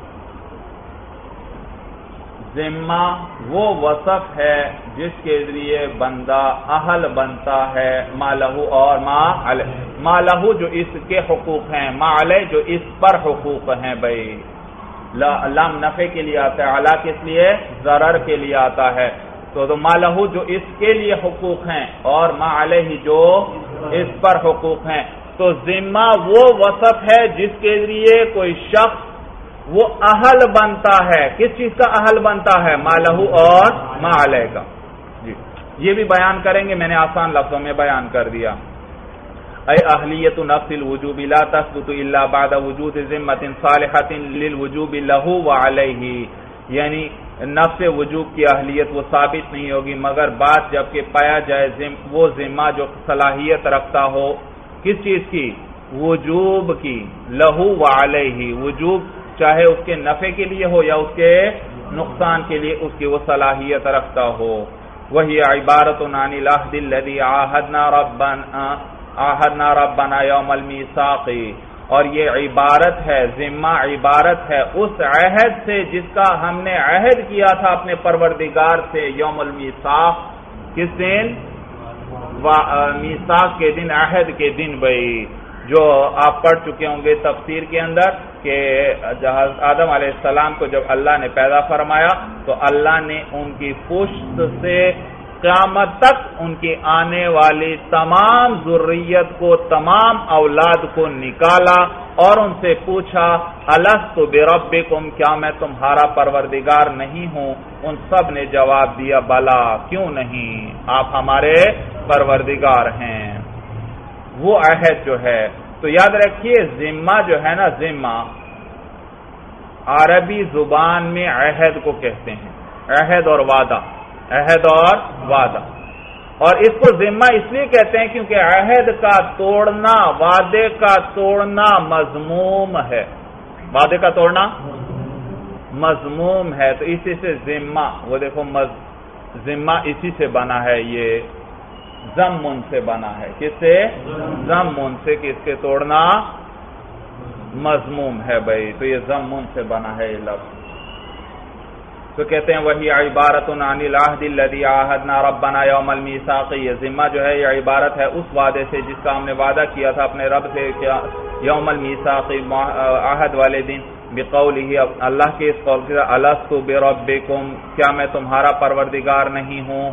ذمہ وہ وصف ہے جس کے ذریعے بندہ اہل بنتا ہے ما لہو اور ما علیہ، ما لہو جو اس کے حقوق ہیں، ما علیہ جو اس پر حقوق ہیں بھائی، لام نفع کے لیے آتا ہے، علی کس لیے؟ ضرر کے لیے آتا ہے، تو ما لہو جو اس کے لیے حقوق ہیں اور ما علیہ جو اس پر حقوق ہیں، تو ذمہ وہ وصف ہے جس کے ذریعے کوئی شخص وہ اہل بنتا ہے، کس چیز کا اہل بنتا ہے؟ ما لہو اور ما علیہ کا، جی یہ بھی بیان کریں گے، میں نے آسان لفظوں میں بیان کر دیا۔ اے اہلیت نفس الوجوب لا تثبت الا بعد وجود ذمۃ صالحۃ للوجوب له وعلیہ، یعنی نفس وجوب کی اہلیت وہ ثابت نہیں ہوگی مگر بعد جبکہ پایا جائے وہ ذمہ جو صلاحیت رکھتا ہو، کس چیز کی؟ وجوب کی، لہو وعلیہ، وجوب چاہے اس کے نفع کے لیے ہو یا اس کے نقصان کے لیے اس کی وہ صلاحیت رکھتا ہو. وہی عبارت عن العہد الذی عاہدنا ربنا یوم المیثاق، اور یہ عبارت ہے، ذمہ عبارت ہے اس عہد سے جس کا ہم نے عہد کیا تھا اپنے پروردگار سے یوم المیثاق. کس دن؟ میثاق کے دن، عہد کے دن. بھائی جو آپ پڑھ چکے ہوں گے تفسیر کے اندر کہ آدم علیہ السلام کو جب اللہ نے پیدا فرمایا تو اللہ نے ان کی پشت سے قیامت تک ان کی آنے والی تمام ذریت کو، تمام اولاد کو نکالا اور ان سے پوچھا الست بربکم، کیا میں تمہارا پروردگار نہیں ہوں؟ ان سب نے جواب دیا بلا، کیوں نہیں، آپ ہمارے پروردگار ہیں. وہ عہد جو ہے، تو یاد رکھیے ذمہ جو ہے نا، ذمہ عربی زبان میں عہد کو کہتے ہیں، عہد اور وعدہ، عہد اور وعدہ. اور اس کو ذمہ اس لیے کہتے ہیں کیونکہ عہد کا توڑنا، وعدے کا توڑنا مذموم ہے. وعدے کا توڑنا مذموم ہے، تو اسی سے ذمہ، وہ دیکھو ذمہ اسی سے بنا ہے، یہ ضمن سے بنا ہے. کس سے؟ ضمن سے، کہ اس کے توڑنا مذموم ہے. بھائی تو یہ ضمن سے بنا ہے یہ لفظ. تو کہتے ہیں وہی عبارت عن العہد الذی عاہدنا ربنا یوم المیثاق، یہ ذمہ جو ہے یہ عبارت ہے اس وعدے سے جس کا ہم نے وعدہ کیا تھا اپنے رب سے یوم المیثاق، عہد والے دن. بقولہ، اللہ کے اس قول کے الست بربکم، کیا میں تمہارا پروردگار نہیں ہوں؟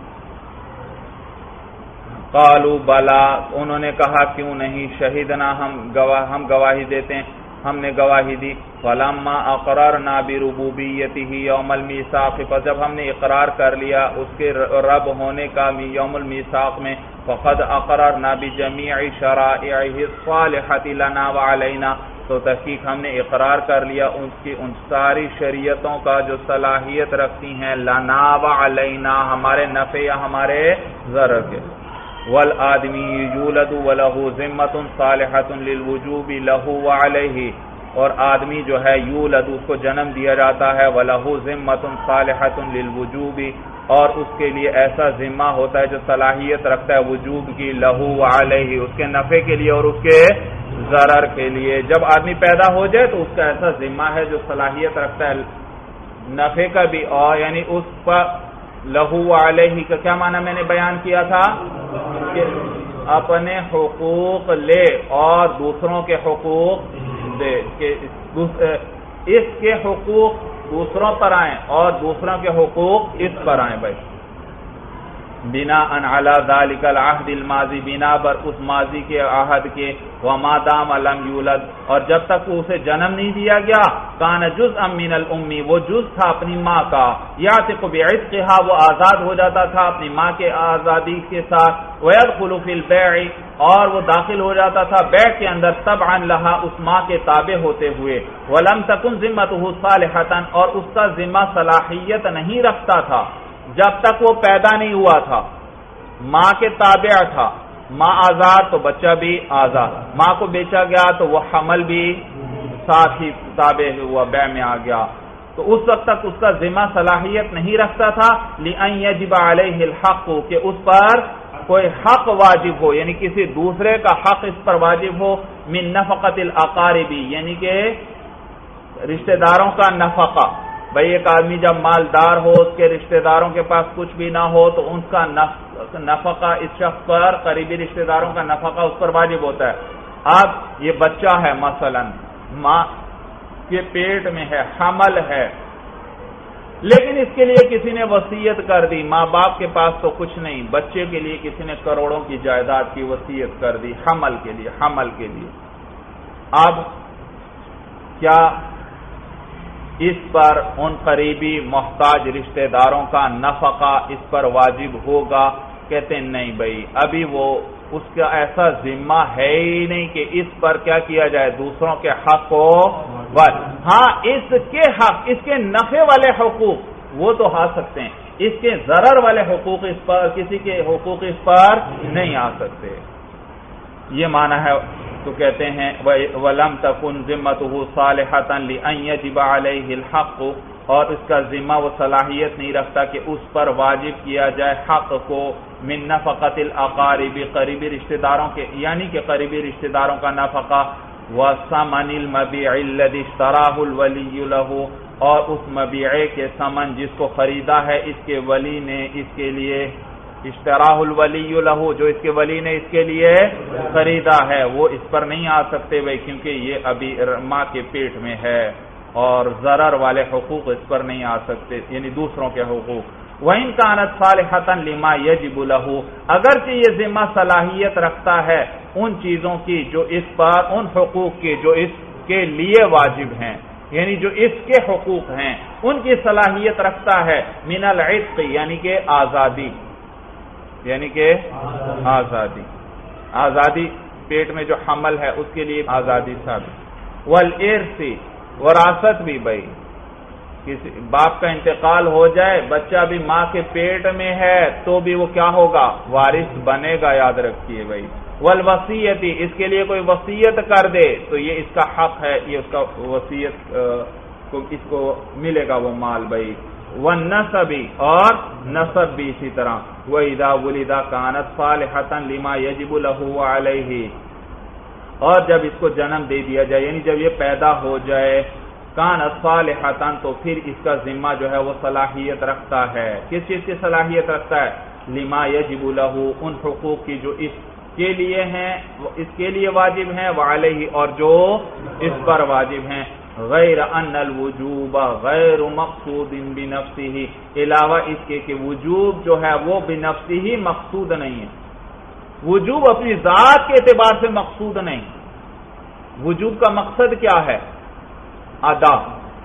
قالوا بلا، انہوں نے کہا کیوں نہیں، شہیدنا، ہم گواہی دیتے ہیں، ہم نے گواہی دی. فلما اقررنا بربوبیتہ یوم المیثاق، پس جب ہم نے اقرار کر لیا اس کے رب ہونے کا یوم المیثاق میں، فقد اقررنا بجمیع شرائعہ الصالحۃ لنا وعلینا، تو تحقیق ہم نے اقرار کر لیا اس کی ان ساری شریعتوں کا جو صلاحیت رکھتی ہیں لنا وعلینا، ہمارے نفع یا ہمارے ضرر کے. والآدمی یولد وله ذمۃ صالحۃ للوجوب له وعلیہ، اور آدمی جو ہے یولد، اس کو جنم دیا جاتا ہے، وله ذمۃ صالحۃ للوجوب، اور اس کے لیے ایسا ذمہ ہوتا ہے جو صلاحیت رکھتا ہے وجوب کی، له وعلیہ، اس کے نفع کے لیے اور اس کے ضرر کے لیے. جب آدمی پیدا ہو جائے تو اس کا ایسا ذمہ ہے جو صلاحیت رکھتا ہے نفع کا بھی، اور یعنی اس پر لہو علیہ کا کیا معنی میں نے بیان کیا تھا کہ اپنے حقوق لے اور دوسروں کے حقوق دے، کہ اس کے حقوق دوسروں پر آئیں اور دوسروں کے حقوق اس پر آئیں. بھائی بناء علی ذلک العہد الماضی، بنا پر اس ماضی کے عہد کے، وما دام لم یولد، اور جب تک اسے جنم نہیں دیا گیا، کان جزءا من الام، وہ جز تھا اپنی ماں کا، یعتق بعتقها، وہ آزاد ہو جاتا تھا اپنی ماں کے آزادی کے ساتھ، ويدخل فی البیع، اور وہ داخل ہو جاتا تھا بیع کے اندر، تبعا لها، اس ماں کے تابع ہوتے ہوئے، ولم تکن ذمته صالحۃ، اور اس کا ذمہ صلاحیت نہیں رکھتا تھا جب تک وہ پیدا نہیں ہوا تھا، ماں کے تابع تھا، ماں آزاد تو بچہ بھی آزاد، ماں کو بیچا گیا تو وہ حمل بھی ساتھ ہی تابع ہوا، بیع میں آ گیا، تو اس وقت تک اس کا ذمہ صلاحیت نہیں رکھتا تھا. لأن یجب علیہ الحق، کہ اس پر کوئی حق واجب ہو، یعنی کسی دوسرے کا حق اس پر واجب ہو، من نفقۃ الاقارب، یعنی کہ رشتہ داروں کا نفقہ. بھئی ایک آدمی جب مالدار ہو، اس کے رشتہ داروں کے پاس کچھ بھی نہ ہو، تو ان کا نفقہ اس شخص پر، قریبی رشتہ داروں کا نفقہ اس پر واجب ہوتا ہے. اب یہ بچہ ہے مثلا ماں کے پیٹ میں ہے، حمل ہے، لیکن اس کے لیے کسی نے وصیت کر دی، ماں باپ کے پاس تو کچھ نہیں، بچے کے لیے کسی نے کروڑوں کی جائیداد کی وصیت کر دی حمل کے لیے. اب کیا اس پر ان قریبی محتاج رشتہ داروں کا نفقہ اس پر واجب ہوگا؟ کہتے ہیں نہیں بھائی، ابھی وہ اس کا ایسا ذمہ ہے ہی نہیں کہ اس پر کیا کیا جائے، دوسروں کے حق کو. ہاں اس کے حق، اس کے نفع والے حقوق وہ تو آ سکتے ہیں، اس کے ضرر والے حقوق اس پر، کسی کے حقوق اس پر نہیں آ سکتے. یہ معنی ہے تو کہتے ہیں وَلَمْ تَكُنْ ذِمَّتُهُ صَالِحَةً لِأَنْ يَجِبَ عَلَيْهِ الْحَقُّ، اور اس کا ذمہ وہ صلاحیت نہیں رکھتا کہ اس پر واجب کیا جائے حق کو من نفقۃ الاقارب، قریبی رشتہ داروں کے، یعنی کہ قریبی رشتہ داروں کا نفقہ، وَثَمَنِ الْمَبِيعِ الَّذِي اشْتَرَاهُ الْوَلِيُّ لَهُ، اور اس مبیعے کے ثمن جس کو خریدا ہے اس کے ولی نے اس کے لیے، اشتراہ الولی لہو، جو اس کے ولی نے اس کے لیے خریدا ہے، وہ اس پر نہیں آ سکتے بھائی، کیونکہ یہ ابھی ماں کے پیٹ میں ہے، اور ضرر والے حقوق اس پر نہیں آ سکتے، یعنی دوسروں کے حقوق۔ وَإِنْ كَانَتْ صَالِحَةً لِمَا يَجِبُ لَهُ، اگرچہ یہ ذمہ صلاحیت رکھتا ہے ان چیزوں کی جو اس پر، ان حقوق کی جو اس کے لیے واجب ہیں، یعنی جو اس کے حقوق ہیں ان کی صلاحیت رکھتا ہے، من العتق، یعنی کہ آزادی، یعنی کہ آزادی پیٹ میں جو حمل ہے اس کے لیے آزادی ثابت، والارث، وراثت بھی بھائی، کسی باپ کا انتقال ہو جائے، بچہ بھی ماں کے پیٹ میں ہے تو بھی وہ کیا ہوگا؟ وارث بنے گا، یاد رکھیے بھائی۔ والوصیت، اس کے لیے کوئی وصیت کر دے تو یہ اس کا حق ہے، یہ اس کا وصیت کو اس کو ملے گا وہ مال بھائی۔ والنسب، اور نسب بھی اسی طرح، وَإِذَا وُلِدَ كَانَتْ صَالِحَةً لِمَا يَجِبُ لَهُ وَعَلَيْهِ، اور جب اس کو جنم دے دیا جائے، یعنی جب یہ پیدا ہو جائے، كَانَتْ صَالِحَةً، تو پھر اس کا ذمہ جو ہے وہ صلاحیت رکھتا ہے، کس چیز کی صلاحیت رکھتا ہے؟ لِمَا يَجِبُ لَهُ، ان حقوق کی جو اس کے لیے ہیں، اس کے لیے واجب ہیں، وعلیہ، اور جو اس پر واجب ہیں، غیر ان الوجوب غیر مقصود بنفسه، علاوہ اس کے کہ وجوب جو ہے وہ بنفسه مقصود نہیں ہے، وجوب اپنی ذات کے اعتبار سے مقصود نہیں۔ وجوب کا مقصد کیا ہے؟ ادا۔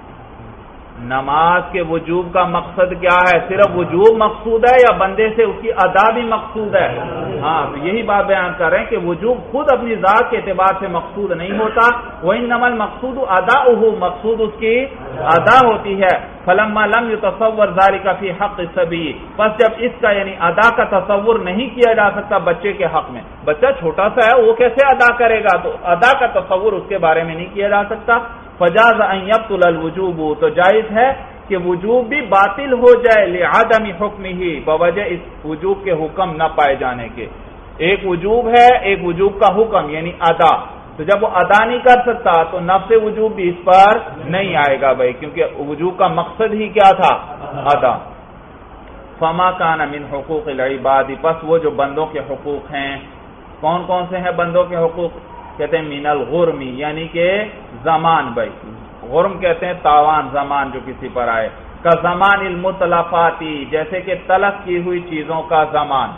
نماز کے وجوب کا مقصد کیا ہے؟ صرف وجوب مقصود ہے یا بندے سے اس کی ادا بھی مقصود ہے؟ ہاں، تو یہی بات بیان کر رہے ہیں کہ وجوب خود اپنی ذات کے اعتبار سے مقصود نہیں ہوتا، وَإِنَّمَا الْمَقْصُودُ أَدَاؤُهُ، مقصود اس کی ادا ہوتی ہے۔ فَلَمَّا لَمْ يُتَصَوَّرْ ذَلِكَ فِي حَقِّ الصَّبِيِّ، پس جب اس کا یعنی ادا کا تصور نہیں کیا جا سکتا بچے کے حق میں، بچہ چھوٹا سا ہے وہ کیسے ادا کرے گا، تو ادا کا تصور اس کے بارے میں نہیں کیا جا سکتا، فجاز ان يبطل الوجوب، تو جائز ہے کہ وجوب بھی باطل ہو جائے، لعدم حکمہ، بوجہ اس وجوب کے حکم نہ پائے جانے کے۔ ایک وجوب ہے، ایک وجوب کا حکم یعنی ادا، تو جب وہ ادا نہیں کر سکتا تو نفس وجوب بھی اس پر نہیں آئے گا بھائی، کیونکہ وجوب کا مقصد ہی کیا تھا؟ ادا۔ فما کان من حقوق العباد، پس وہ جو بندوں کے حقوق ہیں، کون کون سے ہیں بندوں کے حقوق؟ کہتے ہیں من الغرم، یعنی کہ زمان بھائی، غرم کہتے ہیں تاوان، زمان جو کسی پر آئے، کا زمان المتلفاتی، جیسے کہ تلف کی ہوئی چیزوں کا زمان،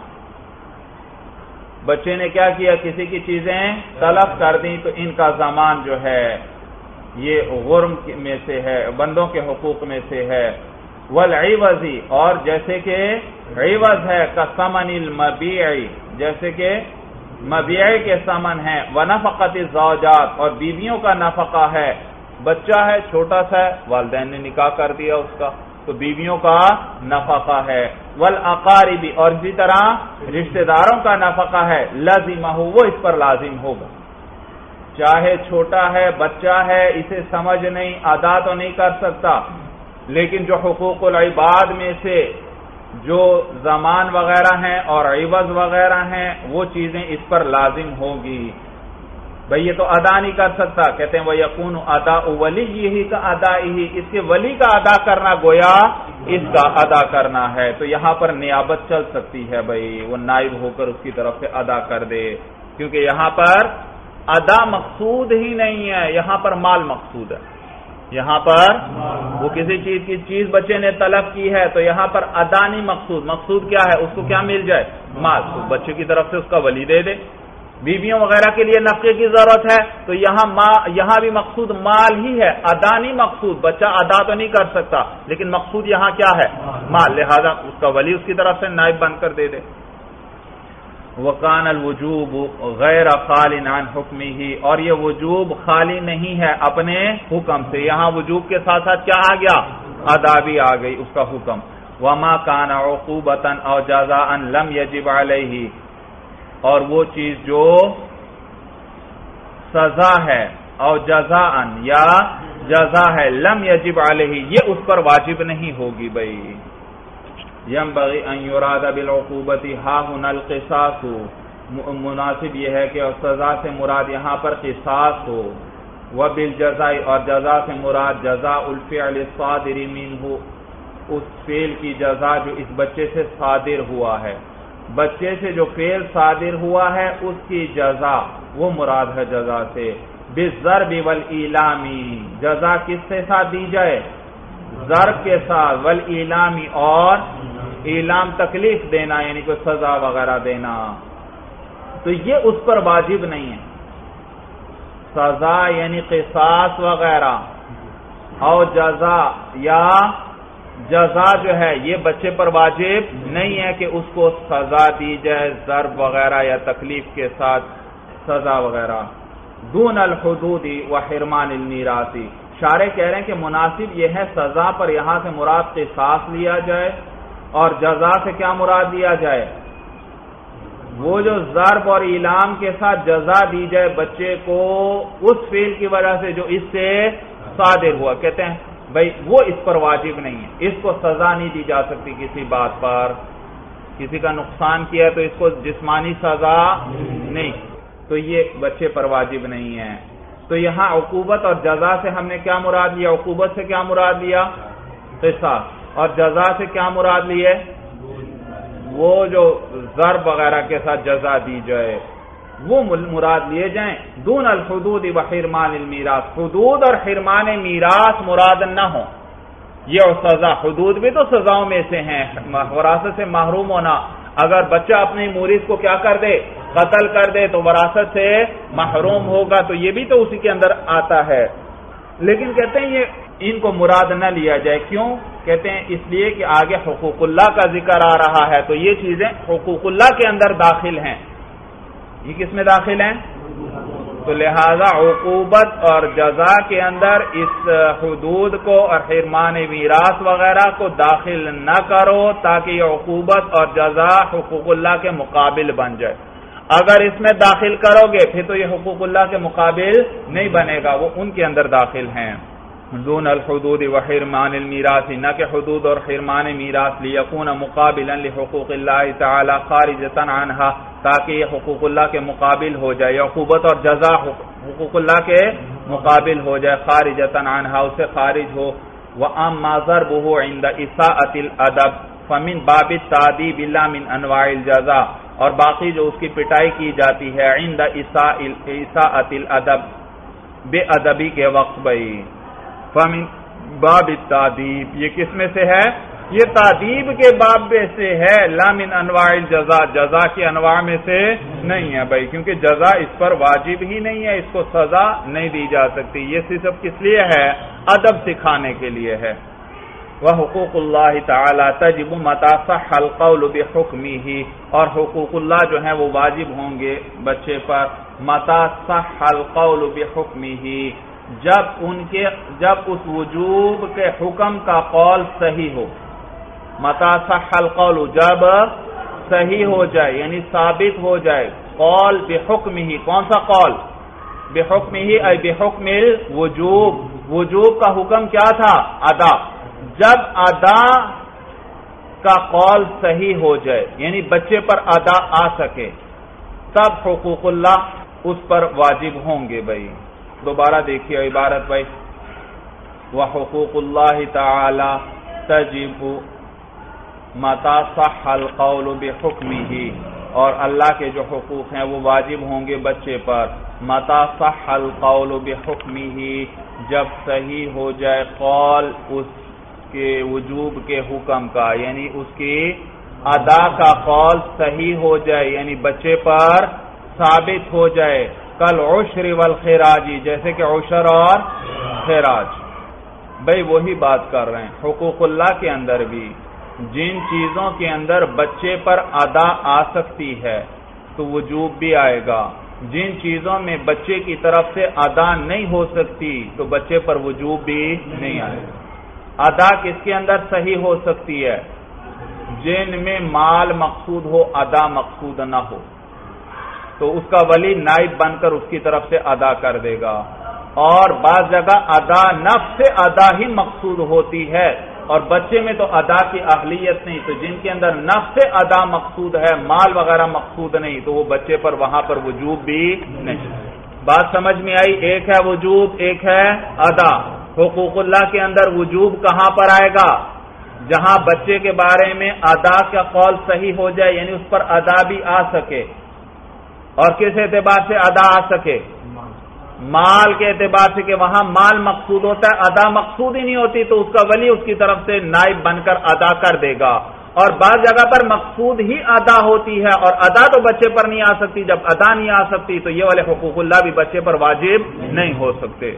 بچے نے کیا کیا؟ کسی کی چیزیں تلف کر دیں تو ان کا زمان جو ہے یہ غرم میں سے ہے، بندوں کے حقوق میں سے ہے۔ والعوض، اور جیسے کہ عوض ہے، کا ثمن المبیع، جیسے کہ مبیع کے ثمن ہے، ونفقۃ الزوجات، اور بیویوں کا نفقہ ہے، بچہ ہے چھوٹا سا ہے، والدین نے نکاح کر دیا اس کا تو بیویوں کا نفقہ ہے، والاقارب، اور اسی طرح رشتہ داروں کا نفقہ ہے، لازمہ، وہ اس پر لازم ہوگا، چاہے چھوٹا ہے، بچہ ہے، اسے سمجھ نہیں، ادا تو نہیں کر سکتا، لیکن جو حقوق العباد میں سے جو زمان وغیرہ ہیں اور عوض وغیرہ ہیں وہ چیزیں اس پر لازم ہوگی بھئی، یہ تو ادا نہیں کر سکتا، کہتے ہیں وَيَكُونُ أَدَاءُ وَلِيِّهِ كَأَدَائِهِ، اس کے ولی کا ادا کرنا گویا اس کا ادا کرنا ہے، تو یہاں پر نیابت چل سکتی ہے بھئی، وہ نائب ہو کر اس کی طرف سے ادا کر دے، کیونکہ یہاں پر ادا مقصود ہی نہیں ہے، یہاں پر مال مقصود ہے، یہاں پر وہ کسی چیز کی چیز بچے نے طلب کی ہے تو یہاں پر ادا نہیں مقصود، مقصود کیا ہے؟ اس کو کیا مل جائے؟ مال، تو بچے کی طرف سے اس کا ولی دے دے۔ بیویوں وغیرہ کے لیے نفقے کی ضرورت ہے تو یہاں بھی مقصود مال ہی ہے، ادا نہیں مقصود، بچہ ادا تو نہیں کر سکتا لیکن مقصود یہاں کیا ہے؟ مال، لہذا اس کا ولی اس کی طرف سے نائب بن کر دے دے۔ وَقَانَ الْوُجُوبُ غَيْرَ خَالٍ عَنْ حُكْمِهِ، اور یہ وجوب خالی نہیں ہے اپنے حکم سے، یہاں وجوب کے ساتھ ساتھ کیا آ گیا؟ ادا بھی آ گئی اس کا حکم۔ وَمَا كَانَ عُقُوبَةً أَوْ جَزَاءً لَمْ يَجِبْ عَلَيْهِ، اور وہ چیز جو سزا ہے اور جزاءن یا جزا ہے لم یجب علیہ یہ اس پر واجب نہیں ہوگی بھائی. ینبغی ان یراد بالعقوبۃ ہا ہنا القصاص مناسب یہ ہے کہ سزا سے مراد یہاں پر قصاص ہو. وبالجزاء اور جزا سے مراد جزاء الفعل الصادر منہ اس فعل کی جزا جو اس بچے سے صادر ہوا ہے. بچے سے جو فعل صادر ہوا ہے اس کی جزا وہ مراد ہے جزا سے. بالضرب والإیلام جزا کس سے ساتھ دی جائے؟ ضرب کے ساتھ. والإیلام اور ایلام تکلیف دینا یعنی کوئی سزا وغیرہ دینا. تو یہ اس پر واجب نہیں ہے. سزا یعنی قصاص وغیرہ اور جزا یا جزا جو ہے یہ بچے پر واجب نہیں ہے کہ اس کو سزا دی جائے ضرب وغیرہ یا تکلیف کے ساتھ سزا وغیرہ. دون الحدود وحرمان المیراث شارح کہہ رہے ہیں کہ مناسب یہ ہے سزا پر یہاں سے مراد قصاص لیا جائے اور جزا سے کیا مراد لیا جائے؟ وہ جو ضرب اور ایلام کے ساتھ جزا دی جائے بچے کو اس فعل کی وجہ سے جو اس سے صادر ہوا. کہتے ہیں بھائی وہ اس پر واجب نہیں ہے. اس کو سزا نہیں دی جا سکتی کسی بات پر. کسی کا نقصان کیا ہے تو اس کو جسمانی سزا نہیں. تو یہ بچے پر واجب نہیں ہے. تو یہاں عقوبت اور جزا سے ہم نے کیا مراد لیا؟ عقوبت سے کیا مراد لیا؟ قصاص. اور جزا سے کیا مراد لیے؟ وہ جو ضرب وغیرہ کے ساتھ جزا دی جائے وہ مراد لیے جائیں. دون الحدود وحرمان المیراث حدود اور حرمان میراث مراد نہ ہو. یہ اور سزا حدود بھی تو سزاؤں میں سے ہیں. وراثت سے محروم ہونا اگر بچہ اپنے مورث کو کیا کر دے؟ قتل کر دے تو وراثت سے محروم ہوگا. تو یہ بھی تو اسی کے اندر آتا ہے. لیکن کہتے ہیں یہ ان کو مراد نہ لیا جائے. کیوں؟ کہتے ہیں اس لیے کہ آگے حقوق اللہ کا ذکر آ رہا ہے تو یہ چیزیں حقوق اللہ کے اندر داخل ہیں. یہ کس میں داخل ہیں؟ تو لہذا عقوبت اور جزا کے اندر اس حدود کو اور حرمان میراث وغیرہ کو داخل نہ کرو تاکہ یہ عقوبت اور جزا حقوق اللہ کے مقابل بن جائے. اگر اس میں داخل کرو گے پھر تو یہ حقوق اللہ کے مقابل نہیں بنے گا. وہ ان کے اندر داخل ہیں. دون الحدود وحرمان المیراث نہ کہ حدود اور حرمان میراث لیکون مقابلا لحقوق اللہ تعالی خارجتا عنہا تاکہ یہ حقوق اللہ کے مقابل ہو جائے. عقوبت اور جزا حقوق اللہ کے مقابل ہو جائے خارجتا عنہا اسے خارج ہو. واما ضربه عند اساءة الادب فمن باب التادیب الا من انواع الجزاء اور باقی جو اس کی پٹائی کی جاتی ہے عند اساءة الادب بے ادبی کے وقت بھائی فمن باب التادیب یہ کس میں سے ہے؟ یہ تادیب کے باب میں سے ہے. لا من انواع الجزاء جزا کی انواع میں سے نہیں ہے بھائی کیونکہ جزا اس پر واجب ہی نہیں ہے. اس کو سزا نہیں دی جا سکتی. یہ صرف کس لیے ہے؟ ادب سکھانے کے لیے ہے. وحقوق اللہ تعالی تجب متى صح القول بحکمہ اور حقوق اللہ جو ہیں وہ واجب ہوں گے بچے پر متى صح القول بحکمہ جب اس وجوب کے حکم کا قول صحیح ہو. متى صح القول جب صحیح ہو جائے یعنی ثابت ہو جائے. قول بحکمہ کون سا قول؟ بحکمہ ای بحکم الوجوب. وجوب کا حکم کیا تھا؟ ادا. جب ادا کا قول صحیح ہو جائے یعنی بچے پر ادا آ سکے تب حقوق اللہ اس پر واجب ہوں گے بھائی. دوبارہ دیکھیے عبارت بھائی. وحقوق اللہ تعالی تجب متى صح القول بحکمہ اور اللہ کے جو حقوق ہیں وہ واجب ہوں گے بچے پر متى صح القول بحکمہ جب صحیح ہو جائے قول اس کے وجوب کے حکم کا یعنی اس کی ادا کا قول صحیح ہو جائے یعنی بچے پر ثابت ہو جائے. کل عشر والخراج جیسے کہ عشر اور خراج. بھائی وہی بات کر رہے ہیں. حقوق اللہ کے اندر بھی جن چیزوں کے اندر بچے پر ادا آ سکتی ہے تو وجوب بھی آئے گا. جن چیزوں میں بچے کی طرف سے ادا نہیں ہو سکتی تو بچے پر وجوب بھی نہیں آئے گا. ادا کس کے اندر صحیح ہو سکتی ہے؟ جن میں مال مقصود ہو ادا مقصود نہ ہو. تو اس کا ولی نائب بن کر اس کی طرف سے ادا کر دے گا. اور بعض جگہ ادا نفس سے ادا ہی مقصود ہوتی ہے اور بچے میں تو ادا کی اہلیت نہیں، تو جن کے اندر نفس سے ادا مقصود ہے، مال وغیرہ مقصود نہیں، تو وہ بچے پر وہاں پر وجوب بھی نہیں. بات سمجھ میں آئی؟ ایک ہے وجوب، ایک ہے ادا. حقوق اللہ کے اندر وجوب کہاں پر آئے گا؟ جہاں بچے کے بارے میں ادا کا قول صحیح ہو جائے، یعنی اس پر ادا بھی آ سکے. اور کس اعتبار سے ادا آ سکے؟ مال کے اعتبار سے، کہ وہاں مال مقصود ہوتا ہے، ادا مقصود ہی نہیں ہوتی، تو اس کا ولی اس کی طرف سے نائب بن کر ادا کر دے گا. اور بعض جگہ پر مقصود ہی ادا ہوتی ہے اور ادا تو بچے پر نہیں آ سکتی. جب ادا نہیں آ سکتی تو یہ والے حقوق اللہ بھی بچے پر واجب نہیں ہو سکتے.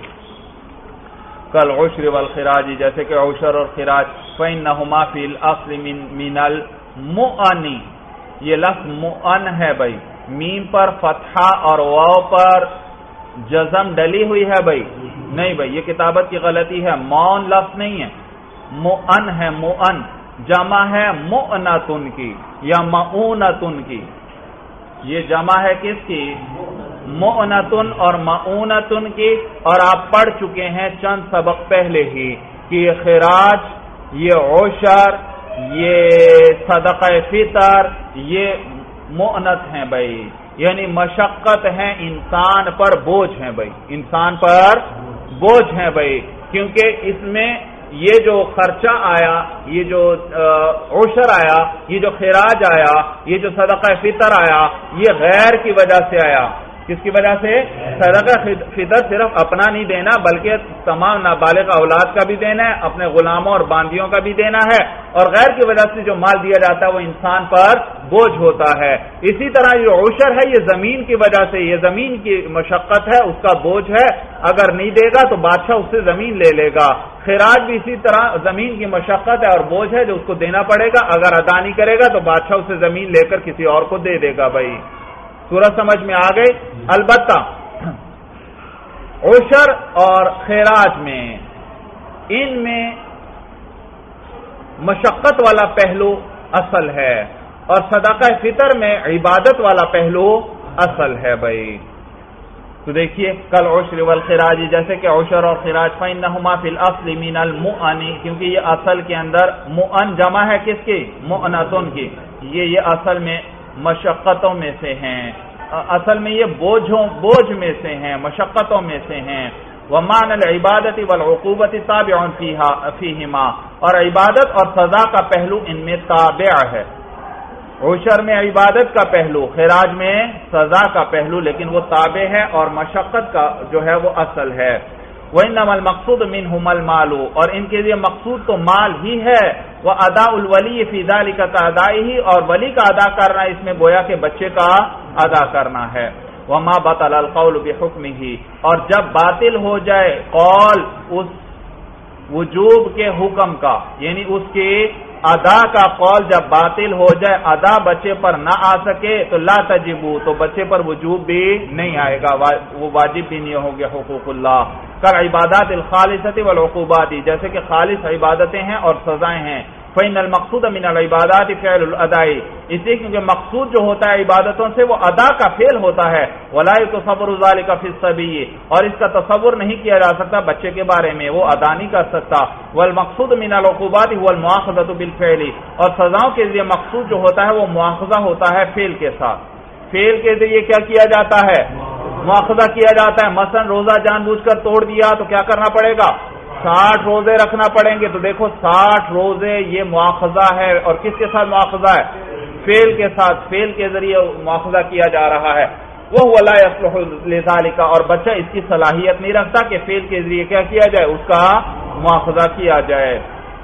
کل عشر والخراج، جیسے کہ عشر اور خراج. فإنهما في الأصل من المؤن، یہ لفظ مؤن ہے بھائی، میم پر فتحہ اور واو پر جزم ڈلی ہوئی ہے بھائی. نہیں بھائی، یہ کتابت کی غلطی ہے، مون لفظ نہیں ہے، مؤن ہے. مؤن جمع ہے مؤنتن کی یا مؤونتن کی. یہ جمع ہے کس کی؟ مؤنتن اور مؤونتن کی. اور آپ پڑھ چکے ہیں چند سبق پہلے ہی کہ یہ خراج، یہ عشر، یہ صدقہ فطر، یہ مؤنت ہیں بھائی، یعنی مشقت ہے، انسان پر بوجھ ہے بھائی، انسان پر بوجھ ہے بھائی. کیونکہ اس میں یہ جو خرچہ آیا، یہ جو عشر آیا، یہ جو خراج آیا، یہ جو صدقہ فطر آیا، یہ غیر کی وجہ سے آیا. کس کی وجہ سے؟ صدقہ فطر صرف اپنا نہیں دینا بلکہ تمام نابالغ اولاد کا بھی دینا ہے، اپنے غلاموں اور باندیوں کا بھی دینا ہے. اور غیر کی وجہ سے جو مال دیا جاتا ہے وہ انسان پر بوجھ ہوتا ہے. اسی طرح یہ عشر ہے، یہ زمین کی وجہ سے، یہ زمین کی مشقت ہے، اس کا بوجھ ہے. اگر نہیں دے گا تو بادشاہ اس سے زمین لے لے گا. خراج بھی اسی طرح زمین کی مشقت ہے اور بوجھ ہے جو اس کو دینا پڑے گا. اگر ادا نہیں کرے گا تو بادشاہ اسے زمین لے کر کسی اور کو دے دے گا بھائی. سورج سمجھ میں آ گئی؟ البتہ عشر اور خراج میں، ان میں مشقت والا پہلو اصل ہے اور صدقہ فطر میں عبادت والا پہلو اصل ہے بھائی. تو دیکھیے کل عشر والخراج، جیسے کہ عشر اور خراج. فإنهما في الأصل من المؤن، کیونکہ یہ اصل کے اندر مؤن جمع ہے کس کی؟ مؤنتن کی. یہ اصل میں مشقتوں میں سے ہیں، اصل میں یہ بوجھ میں سے ہیں، مشقتوں میں سے ہیں. ومعنى العبادت والعقوبت تابع فیہما، اور عبادت اور سزا کا پہلو ان میں تابع ہے. عشر میں عبادت کا پہلو، خراج میں سزا کا پہلو، لیکن وہ تابع ہے اور مشقت کا جو ہے وہ اصل ہے. وَإِنَّمَا الْمَقْصُودُ مِنْهُمَا الْمَالُ، اور ان کے لیے مقصود تو مال ہی ہے. وَأَدَاءُ الْوَلِيِّ فِي ذَلِكَ كَأَدَائِهِ، اور ولی کا ادا کرنا اس میں گویا کہ بچے کا ادا کرنا ہے. وَمَا بَطَلَ الْقَوْلُ بِحُكْمِهِ، اور جب باطل ہو جائے قول اس وجوب کے حکم کا، یعنی اس کی ادا کا قول جب باطل ہو جائے، ادا بچے پر نہ آ سکے، تو لا تجبو، تو بچے پر وجوب بھی نہیں آئے گا، وہ واجب بھی نہیں ہوگا حقوق اللہ. کل عبادات الخالصۃ والعقوبات، جیسے کہ خالص عبادتیں ہیں اور سزائیں ہیں. فإن المقصود من العبادات فعل الاداء، اس لیے کیونکہ مقصود جو ہوتا ہے عبادتوں سے وہ ادا کا فعل ہوتا ہے. ولا يتصور ذلك في الصبي، اور اس کا تصور نہیں کیا جا سکتا بچے کے بارے میں، وہ ادا نہیں کر سکتا. والمقصود من العقوبات هو المؤاخذة بالفعل، اور سزاؤں کے لیے مقصود جو ہوتا ہے وہ مؤاخذہ ہوتا ہے فعل کے ساتھ. فعل کے ذریعے کیا کیا جاتا ہے؟ مؤاخذہ کیا جاتا ہے. مثلا روزہ جان بوجھ کر توڑ دیا تو کیا کرنا پڑے گا؟ 60 روزے رکھنا پڑیں گے. تو دیکھو 60 روزے یہ مؤاخذہ ہے، اور کس کے ساتھ مؤاخذہ ہے؟ فعل کے ساتھ، فعل کے ذریعے مؤاخذہ کیا جا رہا ہے. وہ لا يصلح لذلك، اور بچہ اس کی صلاحیت نہیں رکھتا کہ فعل کے ذریعے کیا کیا جائے؟ اس کا مؤاخذہ کیا جائے.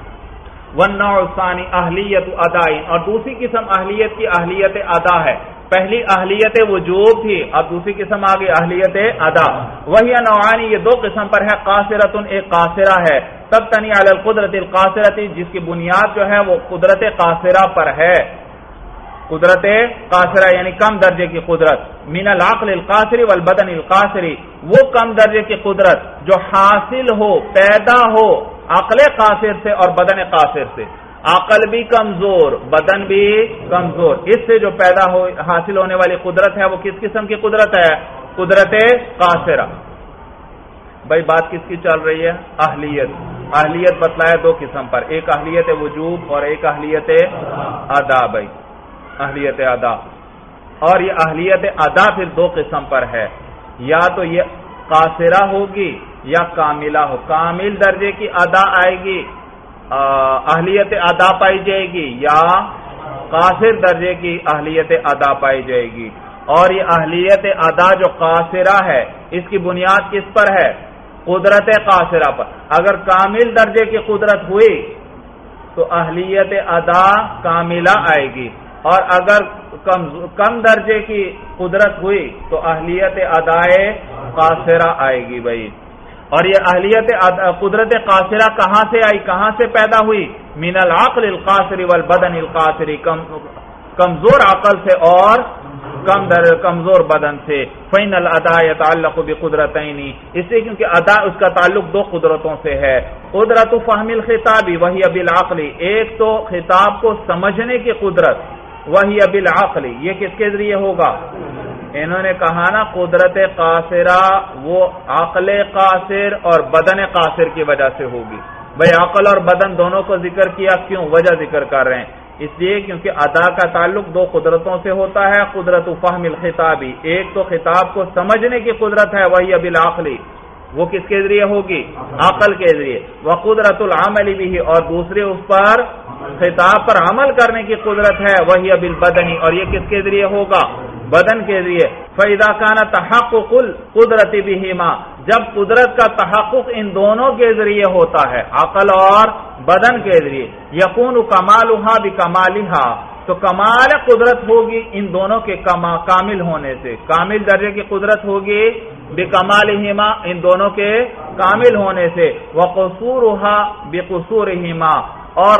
والنوع الثانی اہلیت اداء، اور دوسری قسم اہلیت کی اہلیت ادا ہے. پہلی اہلیت وجوب تھی، اب دوسری قسم آگے اہلیت ادا. وہی نوعانی، یہ دو قسم پر ہے. قاصرۃ، ایک قاصرہ ہے. تب تنی علی القدرت القاصرۃ، جس کی بنیاد جو ہے وہ قدرت قاصرہ پر ہے. قدرت قاصرہ یعنی کم درجے کی قدرت. من العقل القاصر والبدن القاصر، وہ کم درجے کی قدرت جو حاصل ہو، پیدا ہو عقل قاصر سے اور بدن قاصر سے. عقل بھی کمزور، بدن بھی کمزور، اس سے جو حاصل ہونے والی قدرت ہے وہ کس قسم کی قدرت ہے؟ قدرت قاصرہ۔ بھائی بات کس کی چل رہی ہے؟ اہلیت۔ اہلیت بتلایا دو قسم پر، ایک اہلیت وجوب اور ایک اہلیت ادا۔ بھائی اہلیت ادا، اور یہ اہلیت ادا پھر دو قسم پر ہے، یا تو یہ قاصرہ ہوگی یا کاملہ ہو۔ کامل درجے کی ادا آئے گی، اہلیت ادا پائی جائے گی، یا قاصر درجے کی اہلیت ادا پائی جائے گی۔ اور یہ اہلیت ادا جو قاصرہ ہے اس کی بنیاد کس پر ہے؟ قدرت قاصرہ پر۔ اگر کامل درجے کی قدرت ہوئی تو اہلیت ادا کاملہ آئے گی، اور اگر کم درجے کی قدرت ہوئی تو اہلیت ادائے قاصرہ آئے گی۔ بھائی اور یہ اہلیت قدرت قاصرہ کہاں سے آئی، کہاں سے پیدا ہوئی؟ من العقل القاصر والبدن القاصر، کمزور عقل سے اور کمزور بدن سے۔ فإن الاداء يتعلق بقدرتين، اس لیے کیونکہ ادا اس کا تعلق دو قدرتوں سے ہے۔ قدرت فهم الخطاب وهي بالعقل، ایک تو خطاب کو سمجھنے کی قدرت، وهي بالعقل، یہ کس کے ذریعے ہوگا؟ انہوں نے کہا نا قدرت قاصرہ وہ عقل قاصر اور بدن قاصر کی وجہ سے ہوگی۔ بھئی عقل اور بدن دونوں کو ذکر کیا، کیوں؟ وجہ ذکر کر رہے ہیں، اس لیے کیونکہ ادا کا تعلق دو قدرتوں سے ہوتا ہے۔ قدرت فهم الخطابی، ایک تو خطاب کو سمجھنے کی قدرت ہے، وہی بالعقل، وہ کس کے ذریعے ہوگی؟ عقل کے ذریعے۔ وقدرت العمل به، اور دوسرے اس پر خطاب پر عمل کرنے کی قدرت ہے، وہی بالبدن، اور یہ کس کے ذریعے ہوگا؟ بدن کے ذریعے۔ فإذا كان تحقق القدرت بهما، جب قدرت کا تحقق ان دونوں کے ذریعے ہوتا ہے، عقل اور بدن کے ذریعے، یکون کمالها بکمالها، تو کمال قدرت ہوگی ان دونوں کے کامل ہونے سے، کامل درجے کی قدرت ہوگی بکمالہما، ان دونوں کے کامل ہونے سے، وقصورها بقصورہما، اور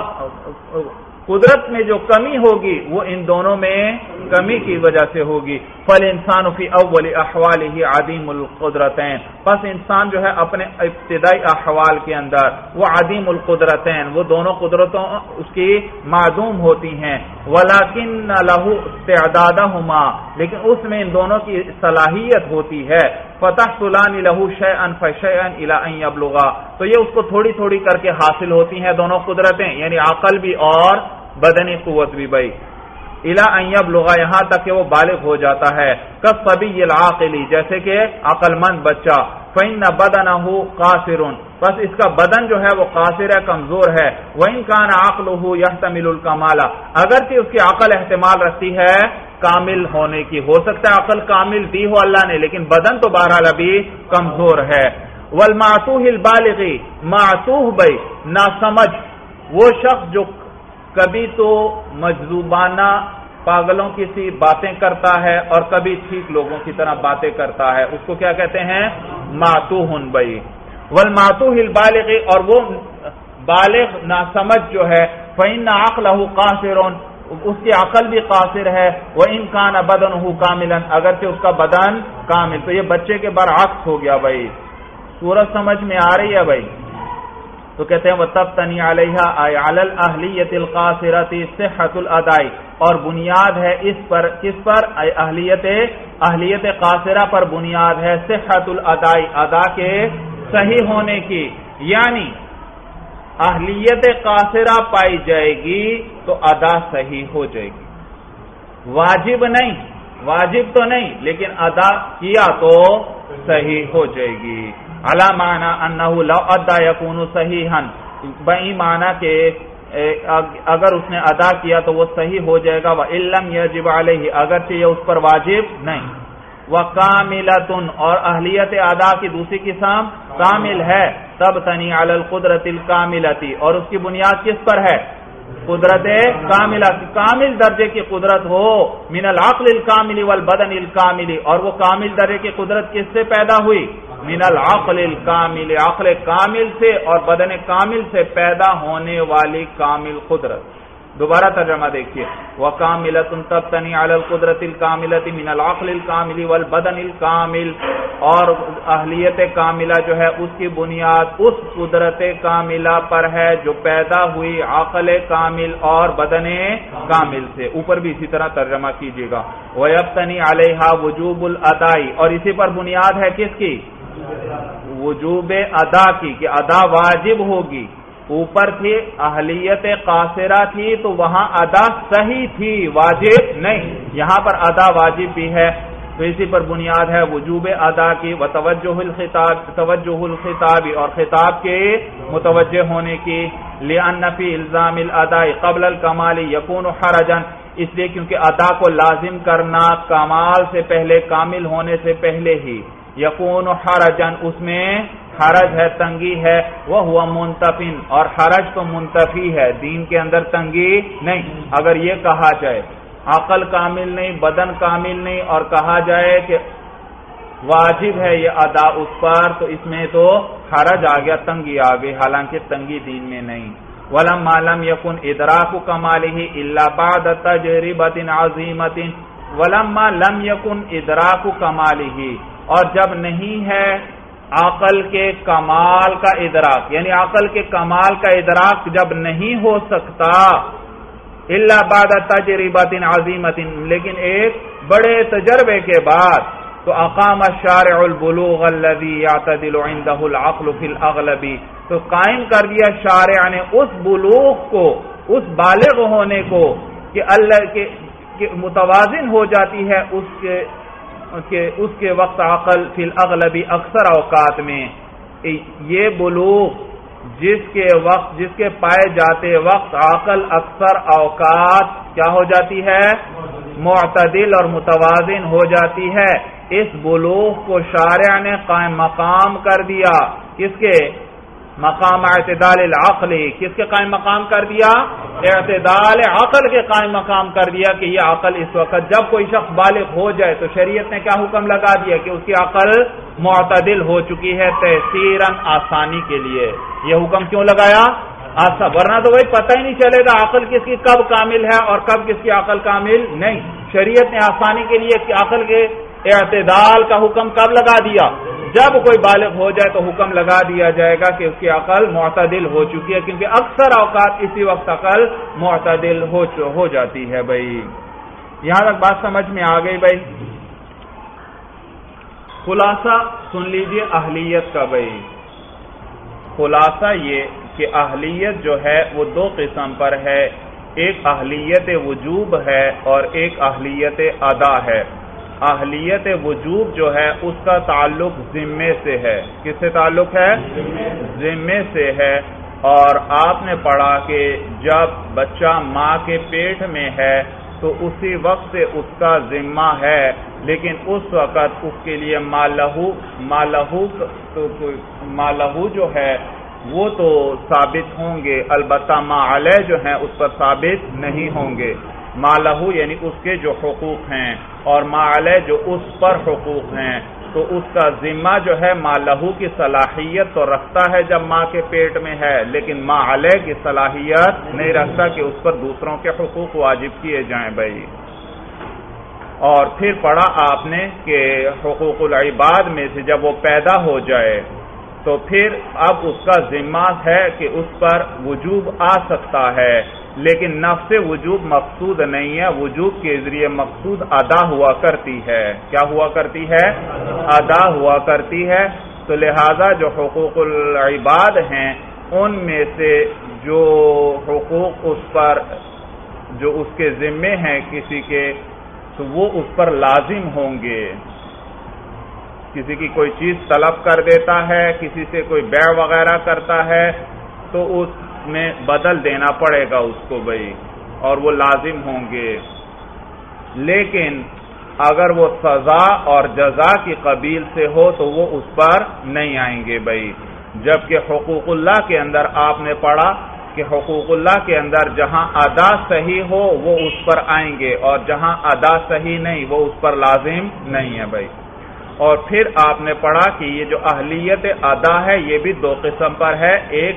قدرت میں جو کمی ہوگی وہ ان دونوں میں کمی کی وجہ سے ہوگی۔ فالانسان فی اول احوالہ عدیم القدرتین، پس انسان جو ہے اپنے ابتدائی احوال کے اندر وہ عدیم القدرتین، وہ دونوں قدرتوں اس کی معدوم ہوتی ہیں۔ ولکن لہ استعدادہما، لیکن اس میں ان دونوں کی صلاحیت ہوتی ہے۔ فتحصلان لہ شیئا فشیئا الی ان یبلغا، تو یہ اس کو تھوڑی تھوڑی کر کے حاصل ہوتی ہیں دونوں قدرتیں، یعنی عقل بھی اور بدنی قوت بھی۔ بھائی الی ان یبلغا، یہاں تک کہ وہ بالغ ہو جاتا ہے۔ کالصبی العاقل، جیسے کہ عقل مند بچہ۔ فإن بدنہ قاصر، بس اس کا بدن جو ہے وہ قاصر ہے، کمزور ہے۔ وإن كان عقلہ يحتمل الکمال، اگرچہ اس کی عقل احتمال رکھتی ہے کامل ہونے کی، ہو سکتا ہے عقل کامل دی ہو اللہ نے، لیکن بدن تو بہرحال ابھی کمزور ہے۔ والمعتوہ البالغ، معتوہ بھائی ناسمجھ، وہ شخص جو کبھی تو مجذوبانہ پاگلوں کی سی باتیں کرتا ہے اور کبھی ٹھیک لوگوں کی طرح باتیں کرتا ہے، اس کو کیا کہتے ہیں؟ معتوہ بھائی۔ والمعتوہ البالغ، اور وہ بالغ ناسمجھ جو ہے، فإن عقلہ قاصر، اس کی عقل بھی قاصر ہے۔ وإن كان بدنہ کاملا، اگرچہ اس کا بدن کامل، تو یہ بچے کے برعکس ہو گیا۔ بھائی سورج سمجھ میں آ رہی ہے بھائی؟ تو کہتے ہیں وَتَبْتَنِي عَلَيْهَا أَيْ عَلَى الْأَهْلِيَّةِ الْقَاصِرَةِ صِحَّةُ الْأَدَاءِ، اور بنیاد ہے اس پر، کس پر؟ اہلیت قاصرہ پر بنیاد ہے صحت الاداء، ادا کے صحیح ہونے کی، یعنی اہلیت قاصرہ پائی جائے گی تو ادا صحیح ہو جائے گی۔ واجب نہیں، واجب تو نہیں، لیکن ادا کیا تو صحیح ہو جائے گی۔ علی معنی انہ لو ادا یکون صحیحا، بئی معنی کہ اگر اس نے ادا کیا تو وہ صحیح ہو جائے گا۔ وَإِن لَّمْ يَجِبْ عَلَيْهِ، اگرچہ یہ اس پر واجب نہیں۔ وَكَامِلَةٌ، اور اہلیت ادا کی دوسری قسم کامل ہے۔ تبتنی علی القدرۃ الکاملۃ، اور اس کی بنیاد کس پر ہے؟ قدرت کاملہ، کامل درجے کی قدرت ہو۔ من العقل الکامل والبدن الکامل، اور وہ کامل درجے کی قدرت کس سے پیدا ہوئی؟ من العقل الکامل، عقل کامل سے اور بدن کامل سے پیدا ہونے والی کامل قدرت۔ دوبارہ ترجمہ دیکھیے، وَكَامِلَةٌ تَبْتَنِي عَلَى الْقُدْرَةِ الْكَامِلَةِ مِنَ الْعَقْلِ الْكَامِلِ وَالْبَدَنِ الْكَامِلِ، اور اہلیت کاملہ جو ہے اس کی بنیاد اس قدرت کاملہ پر ہے جو پیدا ہوئی عقل کامل اور بدن کامل سے۔ اوپر بھی اسی طرح ترجمہ کیجیے گا، وَيَبْتَنِي عَلَيْهَا وُجُوبُ الْأَدَاءِ، اور اسی پر بنیاد ہے کس کی؟ وجوب ادا کی، کہ ادا واجب ہوگی۔ اوپر تھی اہلیت قاصرہ تھی تو وہاں ادا صحیح تھی، واجب نہیں، یہاں پر ادا واجب بھی ہے، تو اسی پر بنیاد ہے وجوب ادا کی، وتوجہ الخطاب، اور خطاب کے متوجہ ہونے کی، لأن فی الزام الاداء قبل الکمال یکون حرجا، اس لیے کیونکہ ادا کو لازم کرنا کمال سے پہلے، کامل ہونے سے پہلے ہی، یکون حرجا، اس میں حرج ہے، تنگی ہے، وہ منتفن، اور حرج تو منتفی ہے، دین کے اندر تنگی نہیں۔ اگر یہ کہا جائے عقل کامل نہیں، بدن کامل نہیں، اور کہا جائے کہ واجب ہے یہ ادا اس پر، تو اس میں تو حرج آ گیا، تنگی آ گئی، حالانکہ تنگی دین میں نہیں۔ وَلَمَّا لَمْ يَكُنْ إِدْرَاكُ كَمَالِهِ إِلَّا بَعْدَ تَجْرِبَةٍ عَظِيمَةٍ وَلَمَّا لَمْ يَكُنْ إِدْرَاكُ كَمَالِهِ، اور جب نہیں ہے عقل کے کمال کا ادراک، یعنی عقل کے کمال کا ادراک جب نہیں ہو سکتا، الا بعد تجربۃ عظیمۃ، لیکن ایک بڑے تجربے کے بعد، تو اقام الشارع البلوغ الذي يعتدل عنده العقل في الاغلب، تو قائم کر دیا شارع نے اس بلوغ کو، اس بالغ ہونے کو کہ اللہ کے متوازن ہو جاتی ہے اس کے وقت عقل فی الاغلب، اکثر اوقات میں، یہ بلوغ جس کے پائے جاتے وقت عقل اکثر اوقات کیا ہو جاتی ہے؟ معتدل اور متوازن ہو جاتی ہے، اس بلوغ کو شارع نے قائم مقام کر دیا، کس کے؟ مقام اعتدال العقل، کس کے قائم مقام کر دیا؟ اعتدال عقل کے قائم مقام کر دیا، کہ یہ عقل اس وقت جب کوئی شخص بالغ ہو جائے تو شریعت نے کیا حکم لگا دیا کہ اس کی عقل معتدل ہو چکی ہے، تیسیراً آسانی کے لیے۔ یہ حکم کیوں لگایا؟ ورنہ تو وہی پتہ ہی نہیں چلے گا عقل کس کی کب کامل ہے اور کب کس کی عقل کامل نہیں۔ شریعت نے آسانی کے لیے عقل کے اعتدال کا حکم کب لگا دیا؟ جب کوئی بالغ ہو جائے تو حکم لگا دیا جائے گا کہ اس کی عقل معتدل ہو چکی ہے، کیونکہ اکثر اوقات اسی وقت عقل معتدل ہو جاتی ہے۔ بھائی یہاں تک بات سمجھ میں آ گئی؟ بھائی خلاصہ سن لیجئے اہلیت کا۔ بھائی خلاصہ یہ کہ اہلیت جو ہے وہ دو قسم پر ہے، ایک اہلیت وجوب ہے اور ایک اہلیت ادا ہے۔ اہلیت وجوب جو ہے اس کا تعلق ذمے سے ہے۔ کس سے تعلق ہے؟ ذمے سے ہے، اور آپ نے پڑھا کہ جب بچہ ماں کے پیٹ میں ہے تو اسی وقت سے اس کا ذمہ ہے، لیکن اس وقت اس کے لیے مالہو جو ہے وہ تو ثابت ہوں گے، البتہ ما علیہ جو ہیں اس پر ثابت نہیں ہوں گے۔ مالہو یعنی اس کے جو حقوق ہیں، اور ما علیہ جو اس پر حقوق ہیں، تو اس کا ذمہ جو ہے مالہو کی صلاحیت تو رکھتا ہے جب ماں کے پیٹ میں ہے، لیکن ما علیہ کی صلاحیت نہیں رکھتا کہ اس پر دوسروں کے حقوق واجب کیے جائیں۔ بھائی اور پھر پڑھا آپ نے کہ حقوق العباد میں سے جب وہ پیدا ہو جائے تو پھر اب اس کا ذمہ ہے کہ اس پر وجوب آ سکتا ہے، لیکن نفس وجوب مقصود نہیں ہے، وجوب کے ذریعے مقصود ادا ہوا کرتی ہے۔ کیا ہوا کرتی ہے؟ ادا ہوا کرتی ہے۔ تو لہذا جو حقوق العباد ہیں ان میں سے جو حقوق اس پر جو اس کے ذمے ہیں کسی کے، تو وہ اس پر لازم ہوں گے۔ کسی کی کوئی چیز طلب کر دیتا ہے، کسی سے کوئی بیع وغیرہ کرتا ہے، تو اس میں بدل دینا پڑے گا اس کو بھائی، اور وہ لازم ہوں گے۔ لیکن اگر وہ سزا اور جزا کی قبیل سے ہو تو وہ اس پر نہیں آئیں گے بھائی۔ جبکہ حقوق اللہ کے اندر آپ نے پڑھا کہ حقوق اللہ کے اندر جہاں ادا صحیح ہو وہ اس پر آئیں گے، اور جہاں ادا صحیح نہیں وہ اس پر لازم نہیں ہے بھائی۔ اور پھر آپ نے پڑھا کہ یہ جو اہلیت ادا ہے یہ بھی دو قسم پر ہے، ایک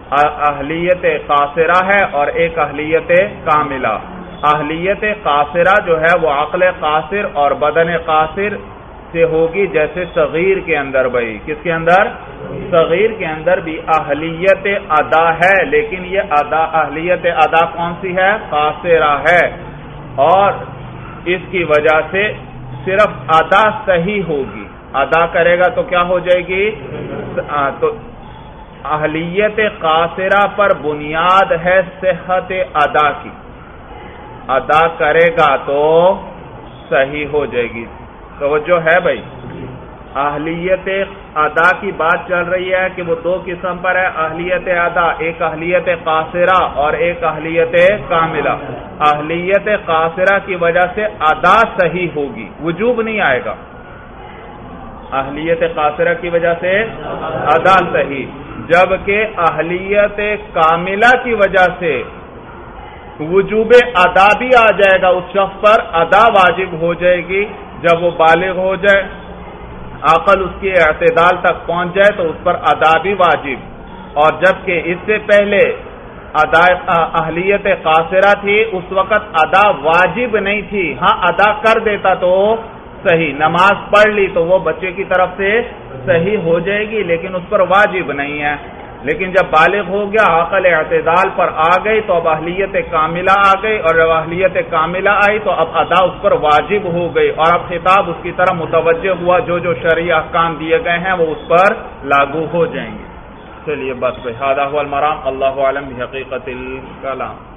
اہلیت قاصرہ ہے اور ایک اہلیت کاملہ۔ اہلیت قاصرہ جو ہے وہ عقل قاصر اور بدن قاصر سے ہوگی، جیسے صغیر کے اندر بھائی، کس کے اندر؟ صغیر کے اندر بھی اہلیت ادا ہے، لیکن یہ اہلیت ادا کون سی ہے؟ قاصرہ ہے، اور اس کی وجہ سے صرف ادا صحیح ہوگی، ادا کرے گا تو کیا ہو جائے گی؟ تو اہلیت قاصرہ پر بنیاد ہے صحت ادا کی، ادا کرے گا تو صحیح ہو جائے گی۔ توجہ ہے بھائی، اہلیت ادا کی بات چل رہی ہے کہ وہ دو قسم پر ہے، اہلیت ادا، ایک اہلیت قاصرہ اور ایک اہلیت کاملہ۔ اہلیت قاصرہ کی وجہ سے ادا صحیح ہوگی، وجوب نہیں آئے گا، اہلیت قاصرہ کی وجہ سے ادا صحیح، جبکہ اہلیت کاملہ کی وجہ سے وجوب ادا بھی آ جائے گا، اس شخص پر ادا واجب ہو جائے گی جب وہ بالغ ہو جائے، عقل اس کے اعتدال تک پہنچ جائے تو اس پر ادا بھی واجب، اور جبکہ اس سے پہلے اہلیت قاصرہ تھی، اس وقت ادا واجب نہیں تھی، ہاں ادا کر دیتا تو صحیح، نماز پڑھ لی تو وہ بچے کی طرف سے صحیح ہو جائے گی، لیکن اس پر واجب نہیں ہے۔ لیکن جب بالغ ہو گیا، عقل اعتدال پر آ گئی، تو اب اہلیت کاملہ آ گئی، اور جب اہلیت کاملہ آئی تو اب ادا اس پر واجب ہو گئی، اور اب خطاب اس کی طرف متوجہ ہوا، جو جو شرعی احکام دیے گئے ہیں وہ اس پر لاگو ہو جائیں گے۔ چلیے بس بھائی، ھذا ھو المرام، اللہ اعلم بحقیقت الکلام۔